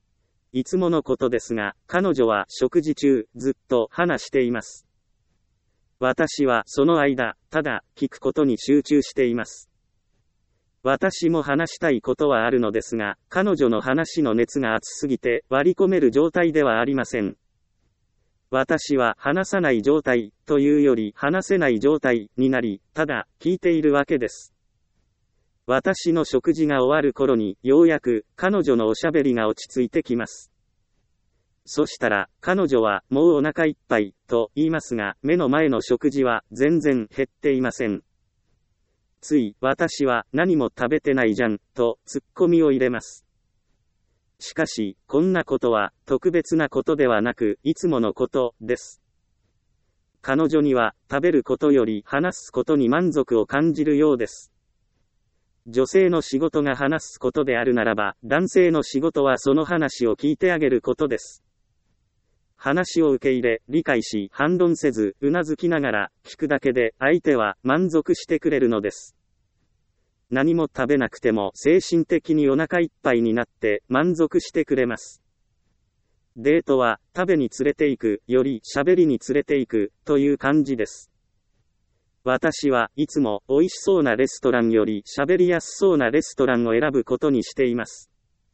いつものことですが、彼女は食事中、ずっと話しています。私はその間、ただ聞くことに集中しています。私も話したいことはあるのですが、彼女の話の熱が熱すぎて割り込める状態ではありません。私は話さない状態というより話せない状態になり、ただ聞いているわけです。私の食事が終わる頃にようやく彼女のおしゃべりが落ち着いてきます。そしたら彼女はもうお腹いっぱいと言いますが、目の前の食事は全然減っていません。つい私は何も食べてないじゃんとツッコミを入れます。しかし、こんなことは特別なことではなく、いつものことです。彼女には食べることより話すことに満足を感じるようです。女性の仕事が話すことであるならば、男性の仕事はその話を聞いてあげることです。話を受け入れ、理解し、反論せず、うなずきながら聞くだけで相手は満足してくれるのです。何も食べなくても精神的にお腹いっぱいになって満足してくれます。デートは食べに連れて行くより喋りに連れて行くという感じです。私はいつも美味しそうなレストランより喋りやすそうなレストランを選ぶことにしています。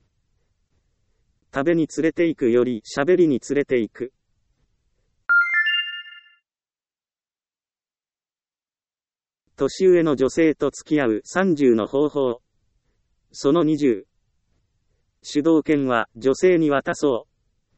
食べに連れて行くより喋りに連れて行く。年上の女性と付き合う30の方法。その20。主導権は女性に渡そう。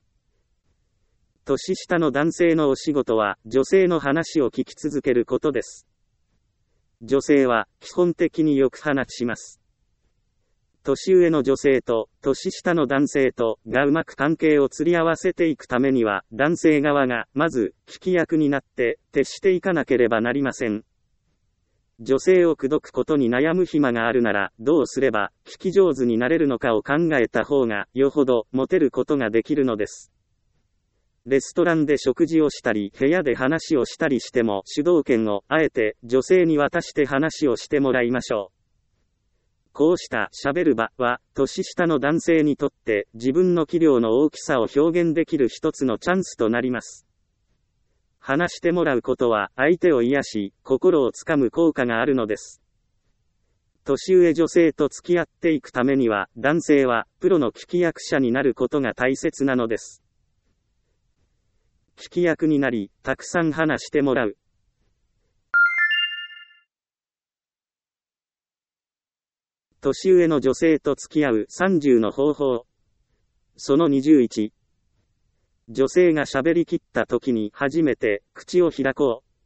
年下の男性のお仕事は女性の話を聞き続けることです。女性は基本的によく話します。年上の女性と年下の男性とがうまく関係を釣り合わせていくためには、男性側がまず聞き役になって徹していかなければなりません。女性を口説くことに悩む暇があるなら、どうすれば聞き上手になれるのかを考えた方がよほどモテることができるのです。レストランで食事をしたり、部屋で話をしたりしても、主導権をあえて女性に渡して話をしてもらいましょう。こうした喋る場は、年下の男性にとって自分の器量の大きさを表現できる一つのチャンスとなります。話してもらうことは相手を癒し、心をつかむ効果があるのです。年上女性と付き合っていくためには、男性はプロの聞き役者になることが大切なのです。聞き役になり、たくさん話してもらう。年上の女性と付き合う30の方法。その21。女性が喋り切った時に初めて口を開こう。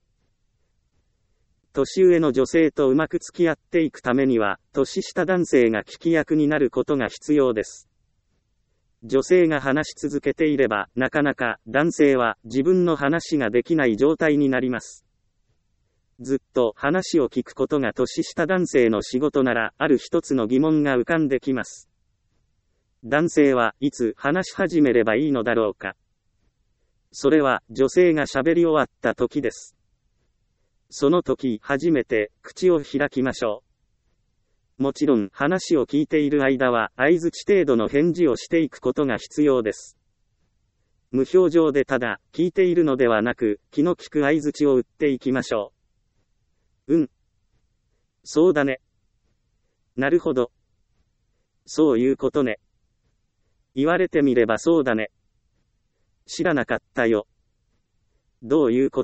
年上の女性とうまく付き合っていくためには、年下男性が聞き役になることが必要です。女性が話し続けていれば、なかなか男性は自分の話ができない状態になります。ずっと話を聞くことが年下男性の仕事なら、ある一つの疑問が浮かんできます。男性はいつ話し始めればいいのだろうか。それは女性が喋り終わった時です。その時初めて口を開きましょう。もちろん話を聞いている間は相槌程度の返事をしていくことが必要です。無表情でただ聞いているのではなく、気の利く相槌を打っていきましょう。そうだね。なるほど。そういうことね。言われてみればそうだね。知らなかったよ。どういうこと？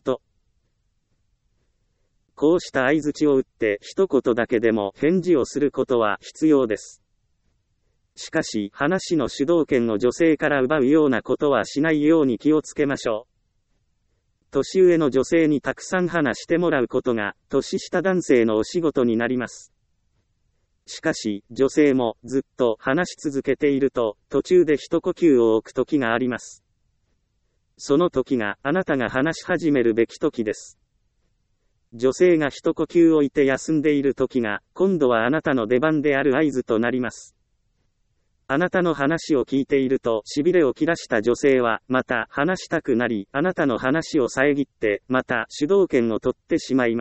こうした相槌を打って一言だけでも返事をすることは必要です。しかし話の主導権を女性から奪うようなことはしないように気をつけましょう。年上の女性にたくさん話してもらうことが年下男性のお仕事になります。しかし女性もずっと話し続けていると途中で一呼吸を置く時があります。その時があなたが話し始めるべき時です。女性が一呼吸置いて休んでいる時が、今度はあなたの出番である合図となります。あなたの話を聞いていると、しびれを切らした女性は、また話したくなり、あなたの話を遮って、また主導権を取ってしまいます。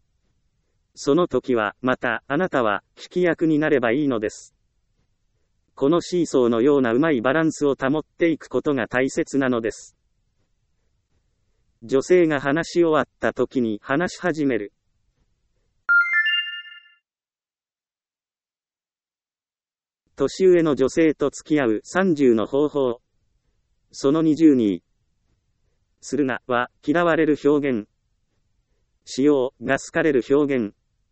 その時は、またあなたは聞き役になればいいのです。 このシーソーのようなうまいバランスを保っていくことが大切なのです。女性が話し終わった時に話し始める。年上の女性と付き合う30の方法。その20に、するなは嫌われる表現。しようが好かれる表現。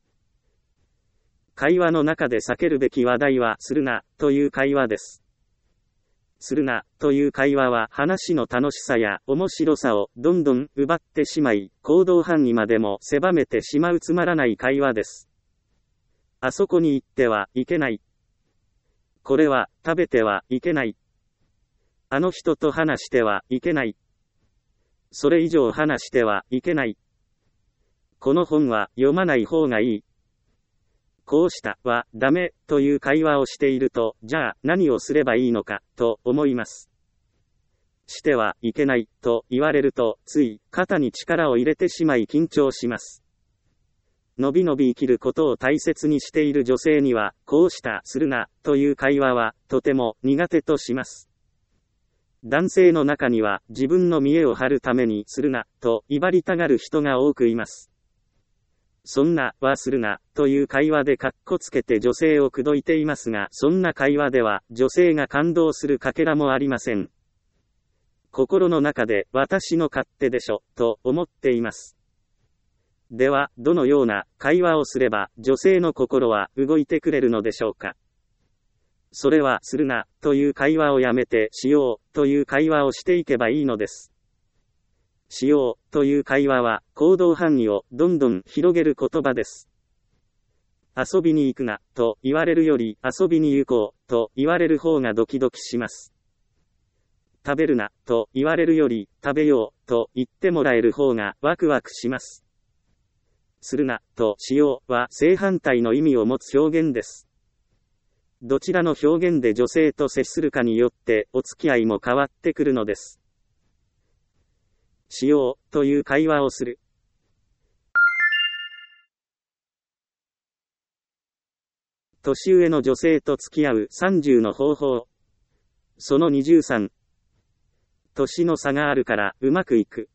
会話の中で避けるべき話題はするなという会話です。するなという会話は話の楽しさや面白さをどんどん奪ってしまい、行動範囲までも狭めてしまうつまらない会話です。あそこに行ってはいけない。これは食べてはいけない。あの人と話してはいけない。それ以上話してはいけない。この本は読まない方がいい。こうしたはダメという会話をしていると、じゃあ何をすればいいのかと思います。してはいけないと言われると、つい肩に力を入れてしまい緊張します。のびのび生きることを大切にしている女性には、こうしたするなという会話はとても苦手とします。男性の中には自分の見栄を張るためにするなと威張りたがる人が多くいます。そんなはするなという会話でかっこつけて女性を口説いていますが、そんな会話では女性が感動するかけらもありません。心の中で私の勝手でしょと思っています。では、どのような会話をすれば女性の心は動いてくれるのでしょうか。それはするなという会話をやめてしようという会話をしていけばいいのです。しようという会話は行動範囲をどんどん広げる言葉です。遊びに行くなと言われるより遊びに行こうと言われる方がドキドキします。食べるなと言われるより食べようと言ってもらえる方がワクワクします。するなとしようは正反対の意味を持つ表現です。どちらの表現で女性と接するかによってお付き合いも変わってくるのです。しようという会話をする。年上の女性と付き合う30の方法。その23。年の差があるからうまくいく。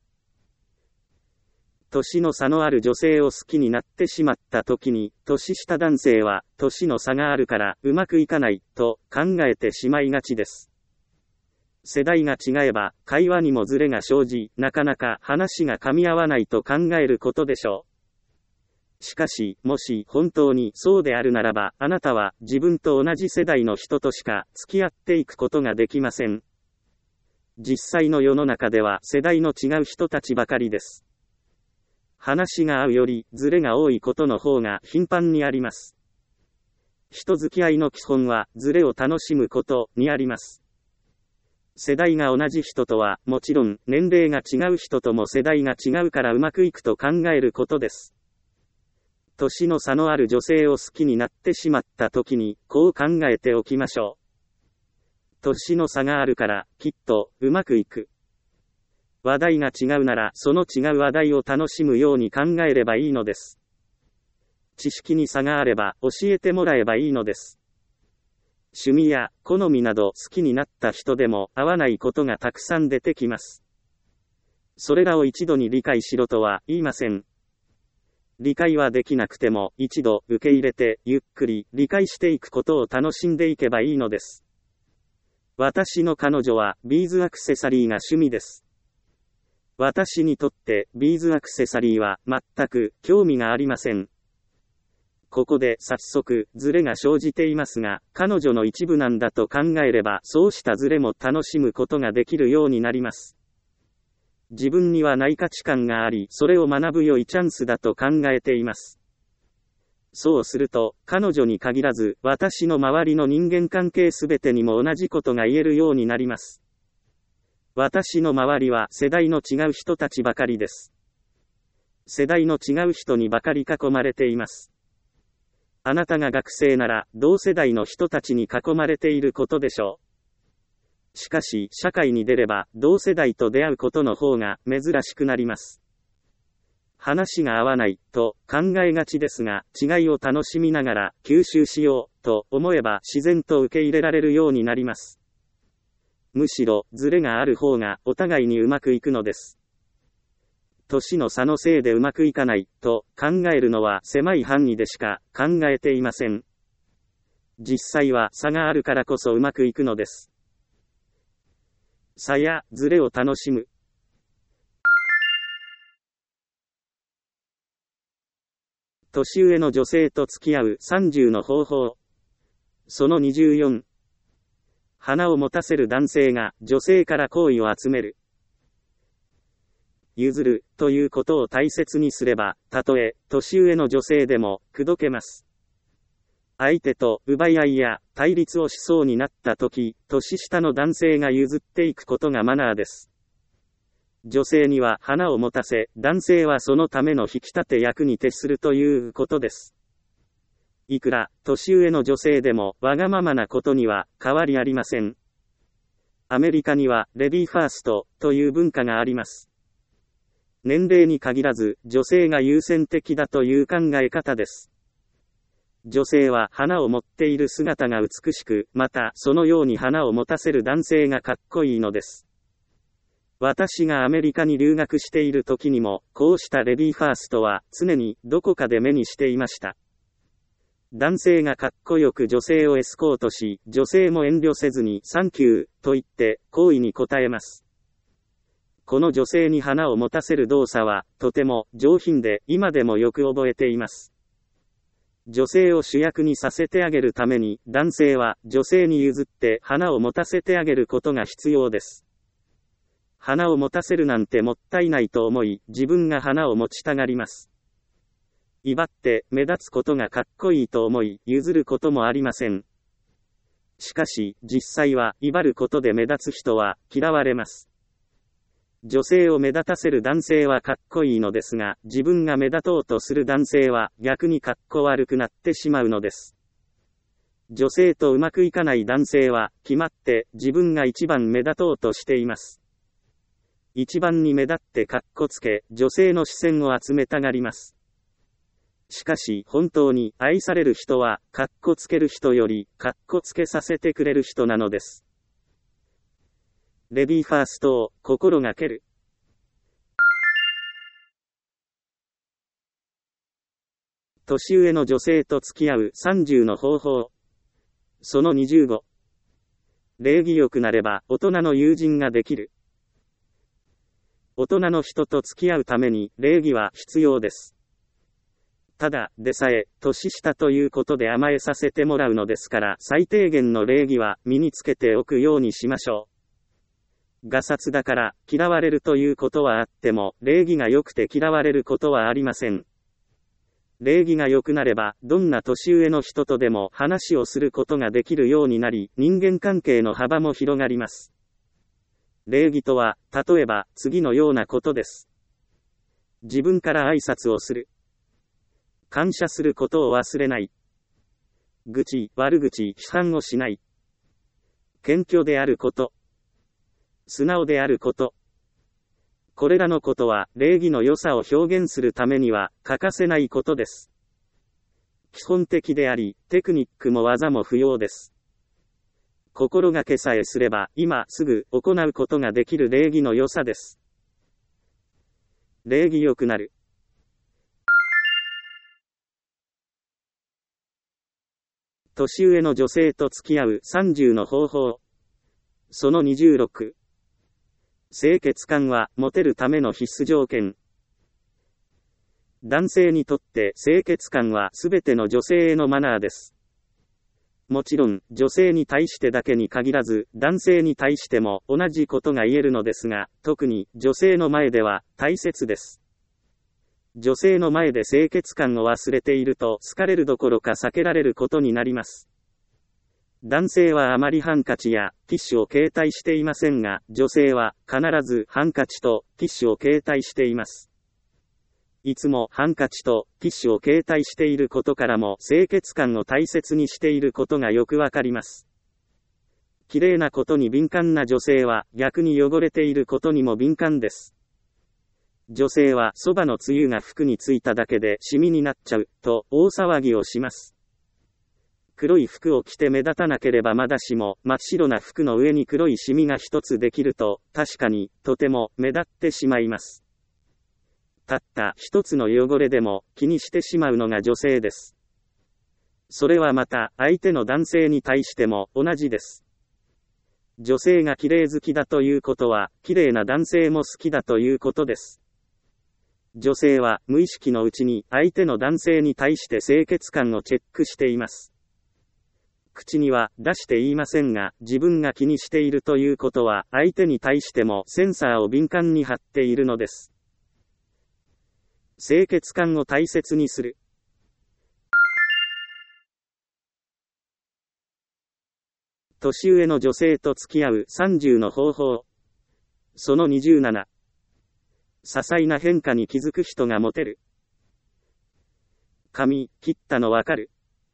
年の差のある女性を好きになってしまった時に、年下男性は年の差があるからうまくいかないと考えてしまいがちです。世代が違えば会話にもズレが生じ、なかなか話が噛み合わないと考えることでしょう。しかし、もし本当にそうであるならば、あなたは自分と同じ世代の人としか付き合っていくことができません。実際の世の中では世代の違う人たちばかりです。話が合うよりズレが多いことの方が頻繁にあります。人付き合いの基本はズレを楽しむことにあります。世代が同じ人とはもちろん年齢が違う人とも世代が違うからうまくいくと考えることです。年の差のある女性を好きになってしまった時にこう考えておきましょう。年の差があるからきっとうまくいく。話題が違うならその違う話題を楽しむように考えればいいのです。知識に差があれば教えてもらえばいいのです。趣味や好みなど好きになった人でも合わないことがたくさん出てきます。それらを一度に理解しろとは言いません。理解はできなくても一度受け入れてゆっくり理解していくことを楽しんでいけばいいのです。私の彼女はビーズアクセサリーが趣味です。私にとってビーズアクセサリーは全く興味がありません。ここで早速ズレが生じていますが、彼女の一部なんだと考えればそうしたズレも楽しむことができるようになります。自分にはない価値観があり、それを学ぶ良いチャンスだと考えています。そうすると、彼女に限らず、私の周りの人間関係すべてにも同じことが言えるようになります。私の周りは世代の違う人たちばかりです。世代の違う人にばかり囲まれています。あなたが学生なら、同世代の人たちに囲まれていることでしょう。しかし、社会に出れば、同世代と出会うことの方が珍しくなります。 話が合わないと考えがちですが、違いを楽しみながら吸収しようと思えば自然と受け入れられるようになります。むしろ、ズレがある方がお互いにうまくいくのです。年の差のせいでうまくいかないと考えるのは狭い範囲でしか考えていません。実際は差があるからこそうまくいくのです。差やズレを楽しむ。年上の女性と付き合う30の方法。その24。花を持たせる男性が女性から好意を集める。譲るということを大切にすれば、たとえ年上の女性でも口説けます。相手と奪い合いや対立をしそうになったとき、年下の男性が譲っていくことがマナーです。女性には花を持たせ、男性はそのための引き立て役に徹するということです。いくら年上の女性でもわがままなことには変わりありません。アメリカにはレディーファーストという文化があります。年齢に限らず女性が優先的だという考え方です。女性は花を持っている姿が美しく、またそのように花を持たせる男性がかっこいいのです。私がアメリカに留学している時にも、こうしたレディーファーストは常にどこかで目にしていました。男性がかっこよく女性をエスコートし、女性も遠慮せずにサンキューと言って好意に応えます。この女性に花を持たせる動作はとても上品で今でもよく覚えています。女性を主役にさせてあげるために男性は女性に譲って花を持たせてあげることが必要です。花を持たせるなんてもったいないと思い自分が花を持ちたがります。威張って目立つことがかっこいいと思い譲ることもありません。しかし実際は威張ることで目立つ人は嫌われます。女性を目立たせる男性はかっこいいのですが、自分が目立とうとする男性は逆にかっこ悪くなってしまうのです。女性とうまくいかない男性は決まって自分が一番目立とうとしています。一番に目立ってかっこつけ、女性の視線を集めたがります。しかし本当に愛される人はかっこつける人よりかっこつけさせてくれる人なのです。レディーファーストを心がける。年上の女性と付き合う30の方法。その25。礼儀良くなれば大人の友人ができる。大人の人と付き合うために礼儀は必要です。ただでさえ年下ということで甘えさせてもらうのですから、最低限の礼儀は身につけておくようにしましょう。がさつだから嫌われるということはあっても、礼儀が良くて嫌われることはありません。礼儀が良くなれば、どんな年上の人とでも話をすることができるようになり、人間関係の幅も広がります。礼儀とは、例えば次のようなことです。自分から挨拶をする。感謝することを忘れない。愚痴、悪口、批判をしない。謙虚であること。素直であること。これらのことは礼儀の良さを表現するためには欠かせないことです。基本的であり、テクニックも技も不要です。心がけさえすれば今すぐ行うことができる礼儀の良さです。礼儀良くなる。年上の女性と付き合う30の方法。その26。清潔感はモテるための必須条件。男性にとって清潔感はすべての女性へのマナーです。もちろん女性に対してだけに限らず男性に対しても同じことが言えるのですが、特に女性の前では大切です。女性の前で清潔感を忘れていると好かれるどころか避けられることになります。男性はあまりハンカチやティッシュを携帯していませんが、女性は必ずハンカチとティッシュを携帯しています。いつもハンカチとティッシュを携帯していることからも清潔感を大切にしていることがよくわかります。綺麗なことに敏感な女性は逆に汚れていることにも敏感です。 女性はそばのつゆが服についただけでシミになっちゃう、と大騒ぎをします。黒い服を着て目立たなければまだしも、真っ白な服の上に黒いシミが一つできると、確かに、とても目立ってしまいます。たった一つの汚れでも気にしてしまうのが女性です。それはまた相手の男性に対しても同じです。女性が綺麗好きだということは、綺麗な男性も好きだということです。女性は無意識のうちに相手の男性に対して清潔感をチェックしています。口には出して言いませんが、自分が気にしているということは、相手に対してもセンサーを敏感に張っているのです。清潔感を大切にする。年上の女性と付き合う30の方法。その27。些細な変化に気づく人がモテる。髪、切ったのわかる？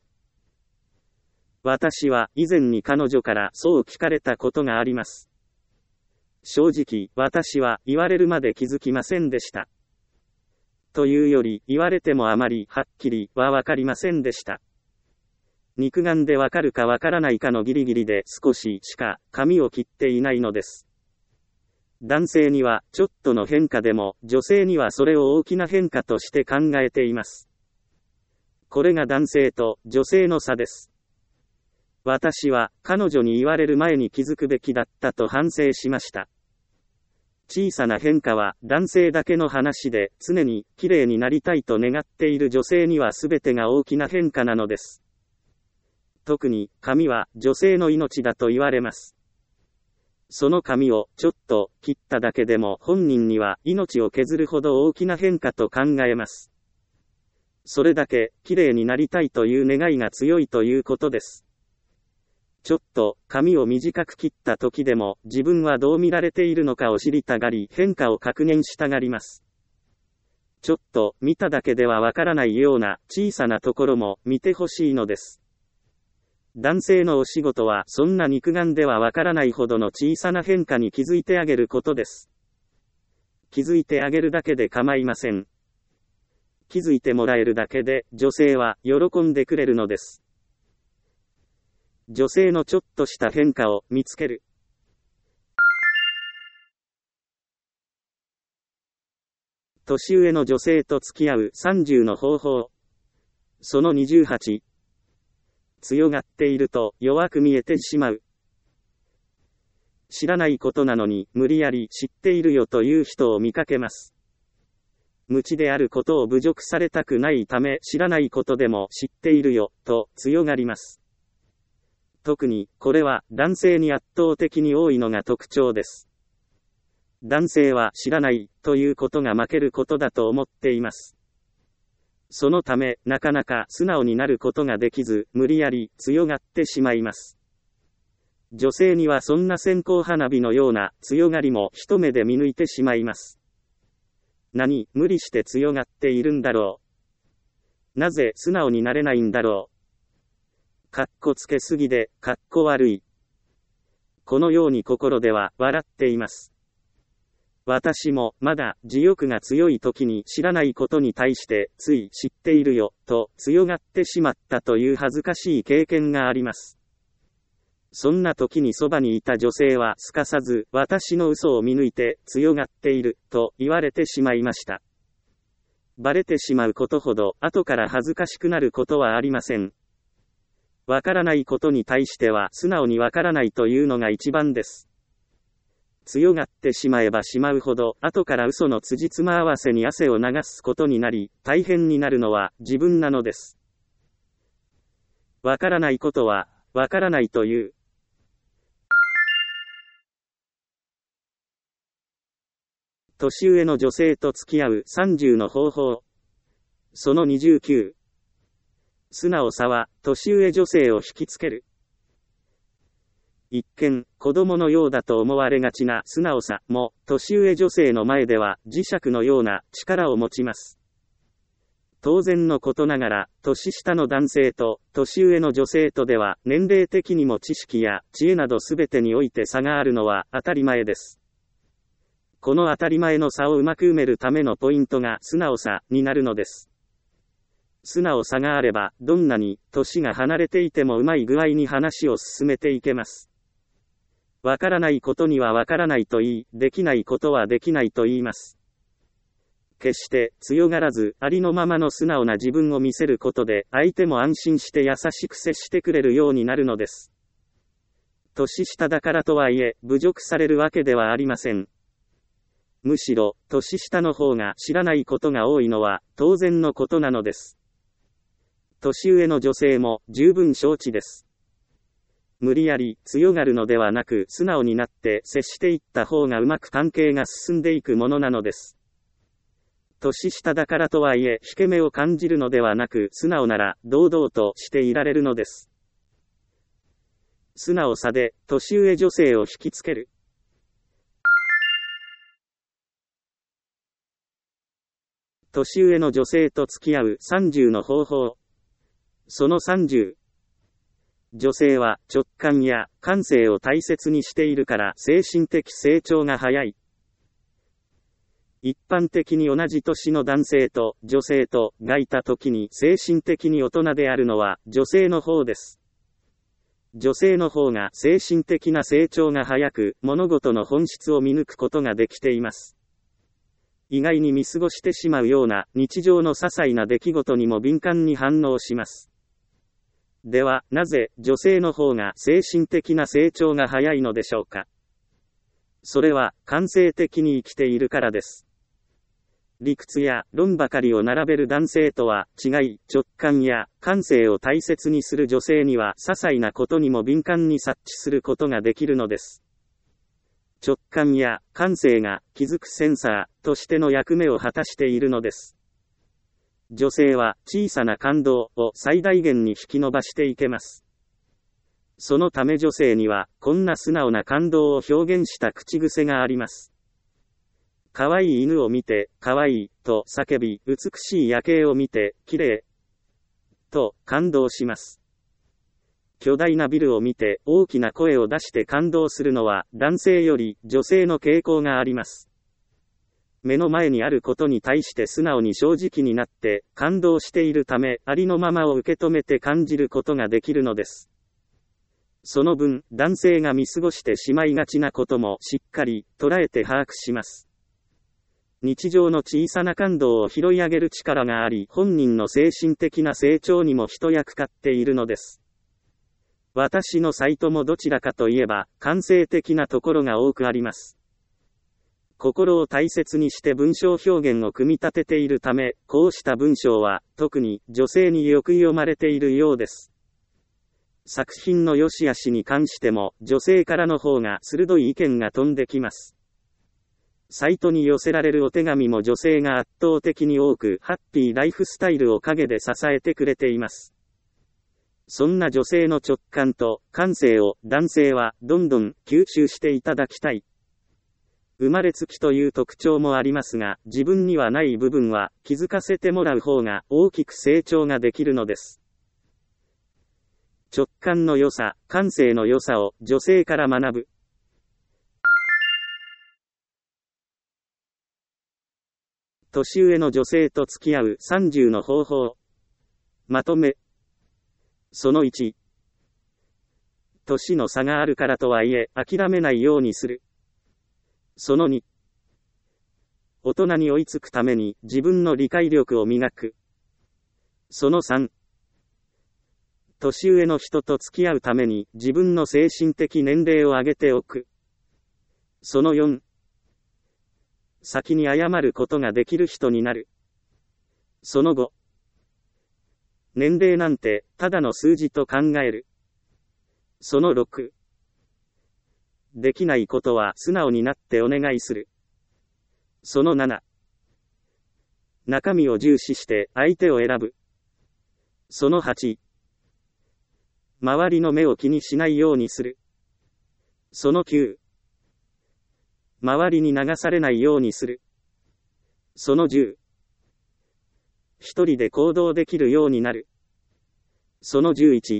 私は以前に彼女からそう聞かれたことがあります。正直、私は言われるまで気づきませんでした。というより、言われてもあまりはっきりはわかりませんでした。肉眼でわかるかわからないかのギリギリで少ししか髪を切っていないのです。男性にはちょっとの変化でも、女性にはそれを大きな変化として考えています。これが男性と女性の差です。私は彼女に言われる前に気づくべきだったと反省しました。小さな変化は男性だけの話で、常に綺麗になりたいと願っている女性には全てが大きな変化なのです。特に髪は女性の命だと言われます。その髪をちょっと切っただけでも本人には命を削るほど大きな変化と考えます。それだけ綺麗になりたいという願いが強いということです。ちょっと髪を短く切った時でも自分はどう見られているのかを知りたがり、変化を確認したがります。ちょっと見ただけではわからないような小さなところも見てほしいのです。男性のお仕事はそんな肉眼ではわからないほどの小さな変化に気づいてあげることです。気づいてあげるだけで構いません。気づいてもらえるだけで女性は喜んでくれるのです。女性のちょっとした変化を見つける。年上の女性と付き合う30の方法。その28。強がっていると弱く見えてしまう。知らないことなのに無理やり知っているよという人を見かけます。無知であることを侮辱されたくないため、知らないことでも知っているよと強がります。特にこれは男性に圧倒的に多いのが特徴です。男性は知らないということが負けることだと思っています。そのためなかなか素直になることができず、無理やり強がってしまいます。女性にはそんな線香花火のような強がりも一目で見抜いてしまいます。何、無理して強がっているんだろう。なぜ素直になれないんだろう。かっこつけすぎで、かっこ悪い。このように心では笑っています。私もまだ自欲が強い時に知らないことに対してつい知っているよと強がってしまったという恥ずかしい経験があります。そんな時にそばにいた女性はすかさず私の嘘を見抜いて強がっていると言われてしまいました。バレてしまうことほど後から恥ずかしくなることはありません。わからないことに対しては素直にわからないというのが一番です。強がってしまえばしまうほど、後から嘘の辻褄合わせに汗を流すことになり、大変になるのは自分なのです。わからないことは、わからないという。年上の女性と付き合う30の方法。その29。素直さは、年上女性を引きつける。一見、子供のようだと思われがちな素直さも、年上女性の前では磁石のような力を持ちます。当然のことながら、年下の男性と年上の女性とでは、年齢的にも知識や知恵などすべてにおいて差があるのは当たり前です。 この当たり前の差をうまく埋めるためのポイントが素直さになるのです。素直さがあれば、どんなに年が離れていてもうまい具合に話を進めていけます。わからないことにはわからないと言い、できないことはできないと言います。決して強がらず、ありのままの素直な自分を見せることで、相手も安心して優しく接してくれるようになるのです。年下だからとはいえ、侮辱されるわけではありません。むしろ、年下の方が知らないことが多いのは、当然のことなのです。年上の女性も十分承知です。無理やり強がるのではなく素直になって接していった方がうまく関係が進んでいくものなのです。年下だからとはいえ引け目を感じるのではなく素直なら堂々としていられるのです。素直さで年上女性を引きつける。年上の女性と付き合う30の方法。その30。女性は直感や感性を大切にしているから精神的成長が早い。一般的に同じ年の男性と女性とがいた時に精神的に大人であるのは女性の方です。女性の方が精神的な成長が早く物事の本質を見抜くことができています。意外に見過ごしてしまうような日常の些細な出来事にも敏感に反応します。では、なぜ女性の方が精神的な成長が早いのでしょうか。それは感性的に生きているからです。理屈や論ばかりを並べる男性とは違い、直感や感性を大切にする女性には些細なことにも敏感に察知することができるのです。直感や感性が気づくセンサーとしての役目を果たしているのです。女性は小さな感動を最大限に引き伸ばしていけます。そのため女性にはこんな素直な感動を表現した口癖があります。可愛い犬を見て可愛いと叫び、美しい夜景を見て綺麗と感動します。巨大なビルを見て大きな声を出して感動するのは男性より女性の傾向があります。目の前にあることに対して素直に正直になって感動しているため、ありのままを受け止めて感じることができるのです。その分、男性が見過ごしてしまいがちなこともしっかり捉えて把握します。日常の小さな感動を拾い上げる力があり、本人の精神的な成長にも一役買っているのです。私のサイトもどちらかといえば、感性的なところが多くあります。心を大切にして文章表現を組み立てているため、こうした文章は、特に女性によく読まれているようです。作品の良し悪しに関しても、女性からの方が鋭い意見が飛んできます。サイトに寄せられるお手紙も女性が圧倒的に多く、ハッピーライフスタイルを陰で支えてくれています。そんな女性の直感と感性を男性はどんどん吸収していただきたい。生まれつきという特徴もありますが、自分にはない部分は気づかせてもらう方が大きく成長ができるのです。直感の良さ、感性の良さを女性から学ぶ。年上の女性と付き合う30の方法。まとめ。その1。年の差があるからとはいえ、諦めないようにする。その2。大人に追いつくために自分の理解力を磨く。その3。年上の人と付き合うために自分の精神的年齢を上げておく。その4。先に謝ることができる人になる。その5。年齢なんてただの数字と考える。その6。できないことは素直になってお願いする。その7。中身を重視して相手を選ぶ。その8。周りの目を気にしないようにする。その9。周りに流されないようにする。その10。一人で行動できるようになる。その11。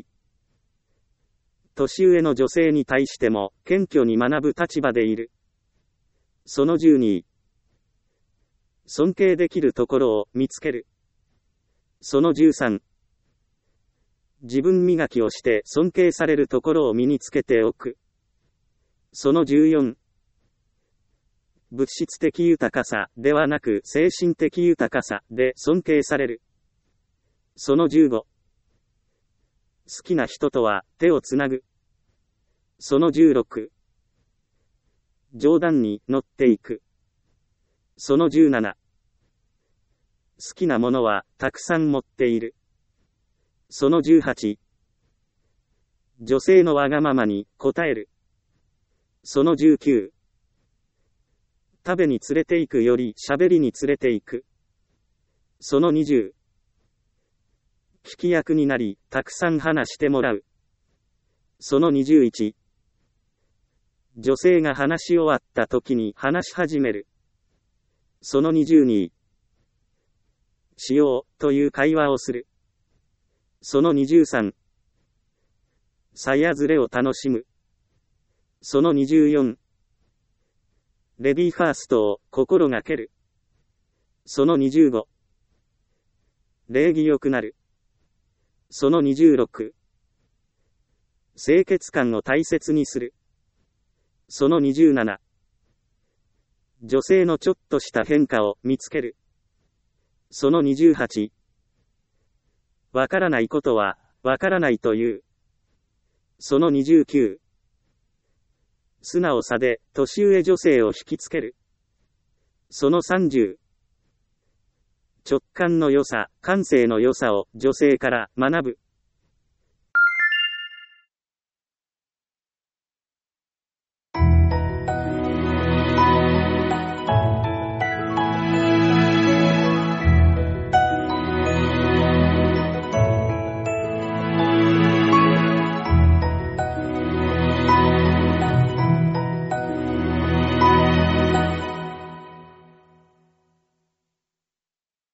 年上の女性に対しても謙虚に学ぶ立場でいる。 その12、尊敬できるところを見つける。その13、自分磨きをして尊敬されるところを身につけておく。その14、物質的豊かさではなく精神的豊かさで尊敬される。その15、好きな人とは手をつなぐ。その16、冗談に乗っていく。その17、好きなものはたくさん持っている。その18、女性のわがままに応える。その19、食べに連れて行くより喋りに連れて行く。その20、聞き役になり、たくさん話してもらう。その21、女性が話し終わった時に話し始める。その22、しようという会話をする。その23、さやずれを楽しむ。その24、レディーファーストを心がける。その25、礼儀良くなる。その26、清潔感を大切にする。その27、女性のちょっとした変化を見つける。その28、わからないことは、わからないという。その29、素直さで年上女性を引きつける。その30、直感の良さ、感性の良さを女性から学ぶ。